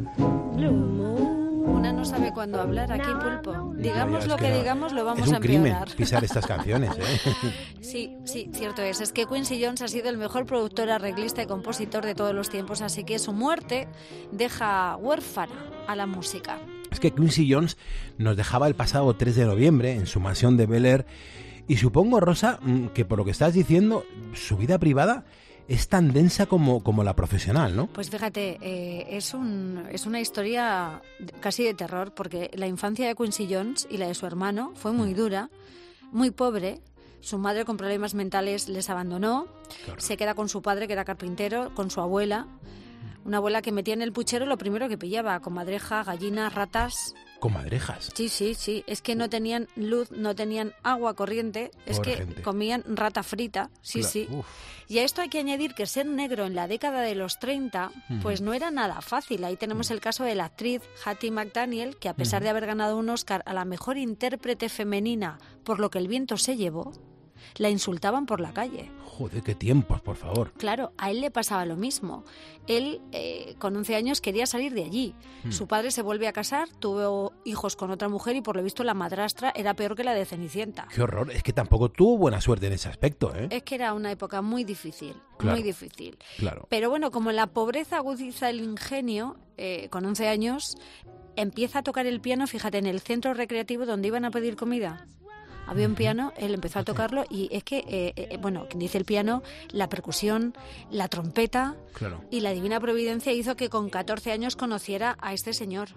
Blue moon. Una no sabe cuándo hablar aquí, Pulpo. Digamos lo que digamos, lo vamos a empeorar. Es un crimen pisar estas canciones, ¿eh? Sí, cierto es. Es que Quincy Jones ha sido el mejor productor, arreglista y compositor de todos los tiempos, así que su muerte deja huérfana a la música. Es que Quincy Jones nos dejaba el pasado 3 de noviembre en su mansión de Bel Air y supongo, Rosa, que por lo que estás diciendo, su vida privada es tan densa como la profesional, ¿no? Pues fíjate, es una historia casi de terror, porque la infancia de Quincy Jones y la de su hermano fue muy dura, muy pobre. Su madre con problemas mentales les abandonó, claro. Se queda con su padre, que era carpintero, con su abuela. Una abuela que metía en el puchero lo primero que pillaba, comadreja, gallinas, ratas. ¿Comadrejas? Sí. Es que no tenían luz, no tenían agua corriente, es que comían rata frita, sí. Uf. Y a esto hay que añadir que ser negro en la década de los 30, pues no era nada fácil. Ahí tenemos el caso de la actriz Hattie McDaniel, que a pesar de haber ganado un Oscar a la mejor intérprete femenina por Lo que el viento se llevó, la insultaban por la calle. Joder, qué tiempos, por favor. Claro, a él le pasaba lo mismo. Él, con 11 años, quería salir de allí. Su padre se vuelve a casar, tuvo hijos con otra mujer y por lo visto la madrastra era peor que la de Cenicienta. Qué horror, es que tampoco tuvo buena suerte en ese aspecto, ¿eh? Es que era una época muy difícil, claro, muy difícil. Claro. Pero bueno, como la pobreza agudiza el ingenio, con 11 años empieza a tocar el piano, fíjate, en el centro recreativo donde iban a pedir comida. Había un piano, él empezó a tocarlo y es que, quien dice el piano, la percusión, la trompeta, claro, y la divina providencia hizo que con 14 años conociera a este señor.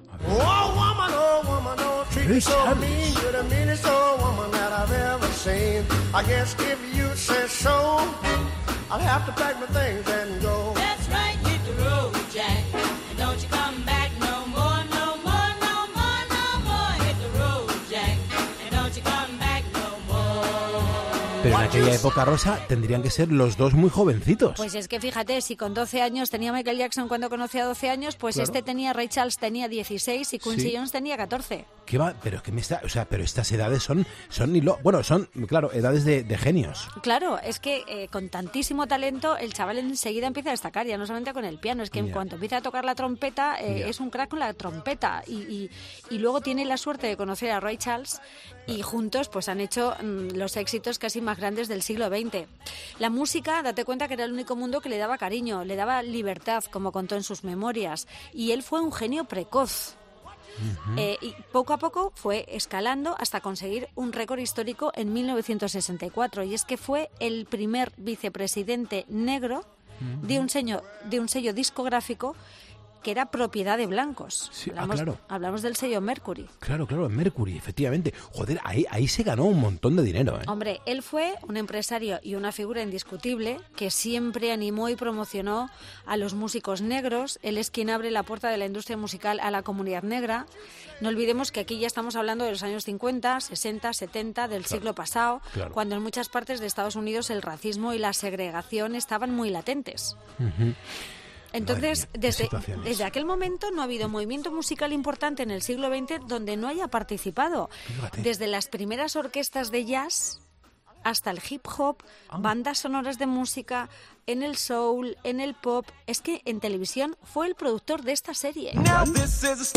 Pero en aquella época, Rosa, tendrían que ser los dos muy jovencitos. Pues es que fíjate, si con 12 años tenía Michael Jackson cuando conocía 12 años, pues claro, Ray Charles tenía 16 y Quincy Jones tenía 14. ¿Qué va? Pero es que pero estas edades son claro, edades de genios. Claro, es que con tantísimo talento el chaval enseguida empieza a destacar, ya no solamente con el piano, es que en cuanto empieza a tocar la trompeta, es un crack con la trompeta y luego tiene la suerte de conocer a Ray Charles y juntos pues han hecho los éxitos casi más grandes del siglo XX. La música, date cuenta que era el único mundo que le daba cariño, le daba libertad, como contó en sus memorias, y él fue un genio precoz. Y poco a poco fue escalando hasta conseguir un récord histórico en 1964, y es que fue el primer vicepresidente negro de un sello discográfico que era propiedad de blancos. Sí, claro. Hablamos del sello Mercury. Claro, Mercury, efectivamente. Joder, ahí se ganó un montón de dinero, ¿eh? Hombre, él fue un empresario y una figura indiscutible que siempre animó y promocionó a los músicos negros. Él es quien abre la puerta de la industria musical a la comunidad negra. No olvidemos que aquí ya estamos hablando de los años 50, 60, 70 del siglo pasado, cuando en muchas partes de Estados Unidos el racismo y la segregación estaban muy latentes. Entonces, desde aquel momento no ha habido movimiento musical importante en el siglo XX donde no haya participado. Fíjate. Desde las primeras orquestas de jazz hasta el hip hop, bandas sonoras de música, en el soul, en el pop. Es que en televisión fue el productor de esta serie. Pero este es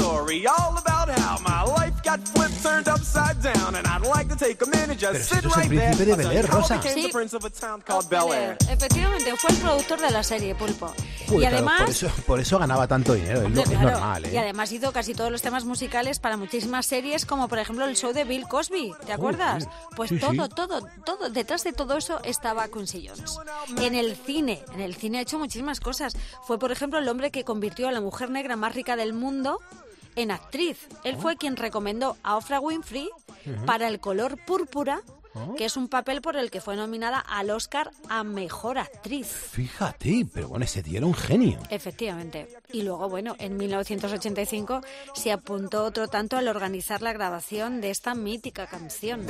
el príncipe de Bel Air, Rosa. Sí, efectivamente, fue el productor de la serie, Pulpo. Uy, y además, claro, por eso ganaba tanto dinero, es normal, ¿eh? Y además hizo casi todos los temas musicales para muchísimas series, como por ejemplo el show de Bill Cosby, ¿te acuerdas? Pues sí, todo, detrás de todo eso estaba Quincy Jones. En el cine ha hecho muchísimas cosas. Fue, por ejemplo, el hombre que convirtió a la mujer negra más rica del mundo en actriz. Él fue quien recomendó a Oprah Winfrey para el color púrpura que es un papel por el que fue nominada al Oscar a Mejor Actriz. Fíjate, pero bueno, ese tío era un genio. Efectivamente. Y luego, bueno, en 1985 se apuntó otro tanto al organizar la grabación de esta mítica canción.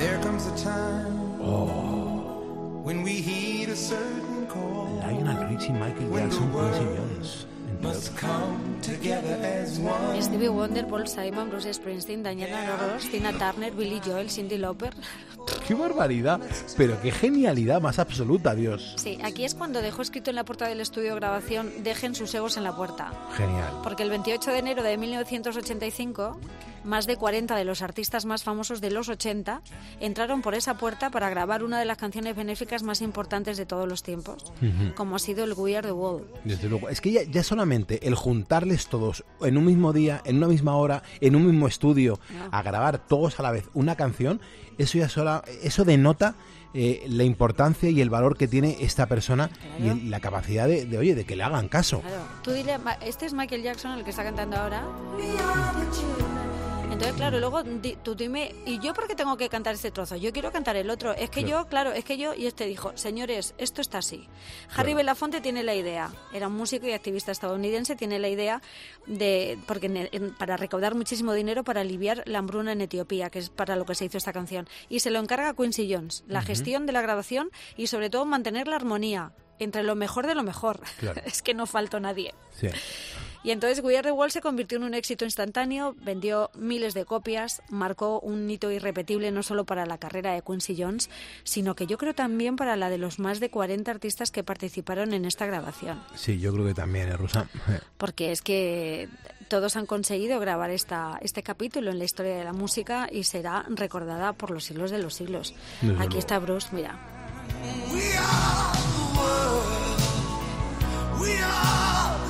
Lionel Richie, Michael Jackson, Quincy Jones. Stevie Wonder, Paul Simon, Bruce Springsteen, Diana Ross, Tina Turner, Billy Joel, Cyndi Lauper. ¡Qué barbaridad! Pero qué genialidad más absoluta, Dios. Sí, aquí es cuando dejó escrito en la puerta del estudio de grabación: dejen sus egos en la puerta. Genial. Porque el 28 de enero de 1985, más de 40 de los artistas más famosos de los 80 entraron por esa puerta para grabar una de las canciones benéficas más importantes de todos los tiempos, como ha sido el We Are The World. Desde luego. Es que ya solamente el juntarles todos en un mismo día, en una misma hora, en un mismo estudio, a grabar todos a la vez una canción, eso denota la importancia y el valor que tiene esta persona, claro, y la capacidad de que le hagan caso. Claro. Tú dile, este es Michael Jackson, el que está cantando ahora. Entonces, claro, luego tú dime, ¿y yo por qué tengo que cantar este trozo? Yo quiero cantar el otro. Es que claro. Y este dijo, señores, esto está así. Harry Belafonte tiene la idea, era un músico y activista estadounidense, tiene la idea para recaudar muchísimo dinero para aliviar la hambruna en Etiopía, que es para lo que se hizo esta canción. Y se lo encarga a Quincy Jones, la gestión de la grabación y sobre todo mantener la armonía entre lo mejor de lo mejor. Claro. Es que no faltó nadie. Sí. Y entonces We Are The World se convirtió en un éxito instantáneo, vendió miles de copias, marcó un hito irrepetible no solo para la carrera de Quincy Jones, sino que yo creo también para la de los más de 40 artistas que participaron en esta grabación. Sí, yo creo que también, Rosa. Porque es que todos han conseguido grabar este capítulo en la historia de la música y será recordada por los siglos de los siglos. Aquí está Bruce, mira. We are the world. We are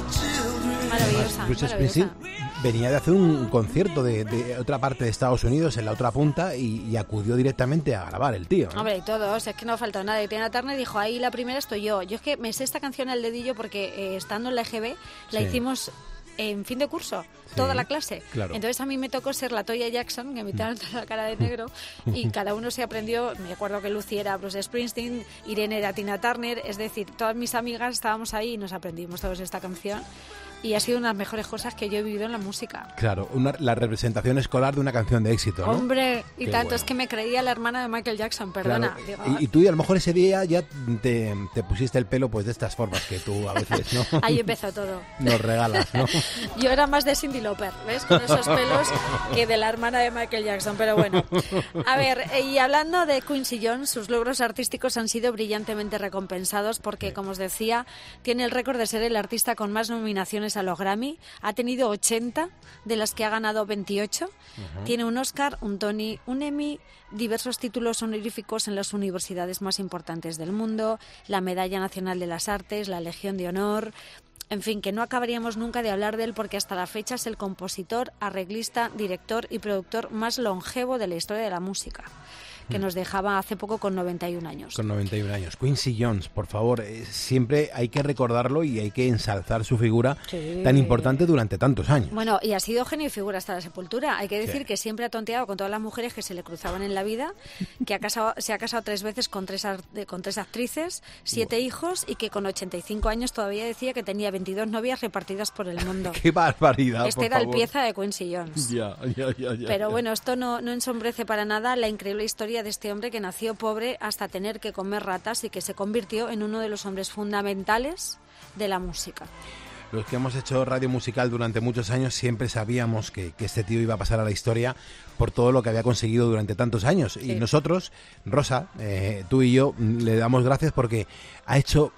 maravillosa. Bruce Springsteen venía de hacer un concierto de otra parte de Estados Unidos, en la otra punta, y acudió directamente a grabar el tío, ¿no? Hombre, y todos, es que no ha faltado nada. Y Tina Turner dijo, ahí la primera estoy yo. Yo es que me sé esta canción al dedillo porque estando en la EGB la hicimos en fin de curso, toda la clase. Claro. Entonces a mí me tocó ser la Toya Jackson, que me invitaron toda la cara de negro, y cada uno se aprendió. Me acuerdo que Lucy era Bruce Springsteen, Irene era Tina Turner, es decir, todas mis amigas estábamos ahí y nos aprendimos todos esta canción. Y ha sido una de las mejores cosas que yo he vivido en la música. Claro, la representación escolar de una canción de éxito, ¿no? Hombre, y qué tanto bueno. Es que me creía la hermana de Michael Jackson, perdona. Claro. Y tú a lo mejor ese día ya te pusiste el pelo pues de estas formas que tú a veces, ¿no? Ahí empezó todo. Nos regalas, ¿no? Yo era más de Cyndi Lauper, ¿ves? Con esos pelos que de la hermana de Michael Jackson, pero bueno. A ver, y hablando de Quincy Jones, sus logros artísticos han sido brillantemente recompensados porque, como os decía, tiene el récord de ser el artista con más nominaciones a los Grammy. Ha tenido 80, de las que ha ganado 28. Tiene un Oscar, un Tony, un Emmy, diversos títulos honoríficos en las universidades más importantes del mundo, la Medalla Nacional de las Artes, la Legión de Honor. En fin, que no acabaríamos nunca de hablar de él porque hasta la fecha es el compositor, arreglista, director y productor más longevo de la historia de la música, que nos dejaba hace poco con 91 años. Con 91 años. Quincy Jones, por favor, siempre hay que recordarlo y hay que ensalzar su figura tan importante durante tantos años. Bueno, y ha sido genio y figura hasta la sepultura. Hay que decir que siempre ha tonteado con todas las mujeres que se le cruzaban en la vida, que se ha casado 3 veces con tres actrices, 7 hijos, y que con 85 años todavía decía que tenía 22 novias repartidas por el mundo. ¡Qué barbaridad! Este era el pieza de Quincy Jones. Ya. Pero bueno, esto no ensombrece para nada la increíble historia de este hombre que nació pobre hasta tener que comer ratas y que se convirtió en uno de los hombres fundamentales de la música. Los que hemos hecho radio musical durante muchos años siempre sabíamos que este tío iba a pasar a la historia por todo lo que había conseguido durante tantos años. Sí. Y nosotros, Rosa, tú y yo, le damos gracias porque ha hecho,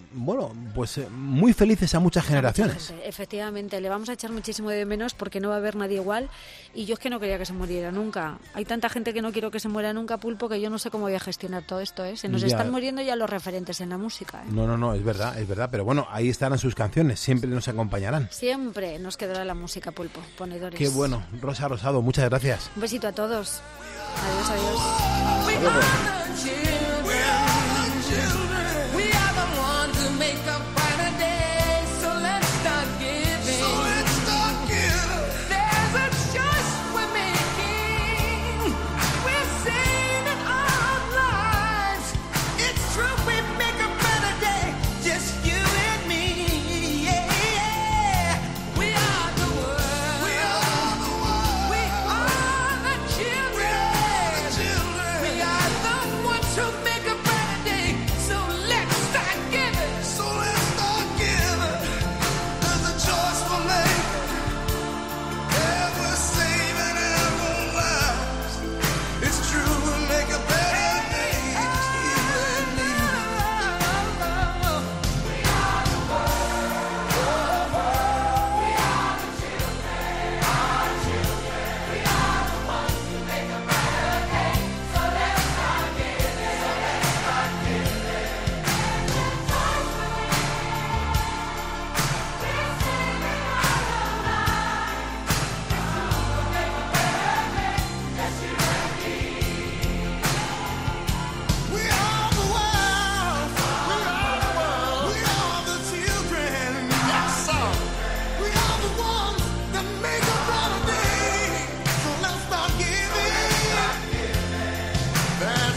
pues muy felices a muchas generaciones. Gente, efectivamente, le vamos a echar muchísimo de menos porque no va a haber nadie igual. Y yo es que no quería que se muriera nunca. Hay tanta gente que no quiero que se muera nunca, Pulpo, que yo no sé cómo voy a gestionar todo esto, ¿eh? Se nos están muriendo ya los referentes en la música, ¿eh? No, es verdad. Pero bueno, ahí estarán sus canciones, siempre nos acompañarán. Siempre nos quedará la música, Pulpo, ponedores. Qué bueno. Rosa Rosado, muchas gracias. Un besito a todos. Adiós.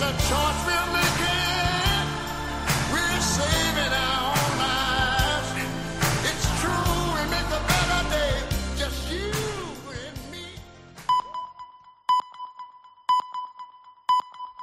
a choice we'll make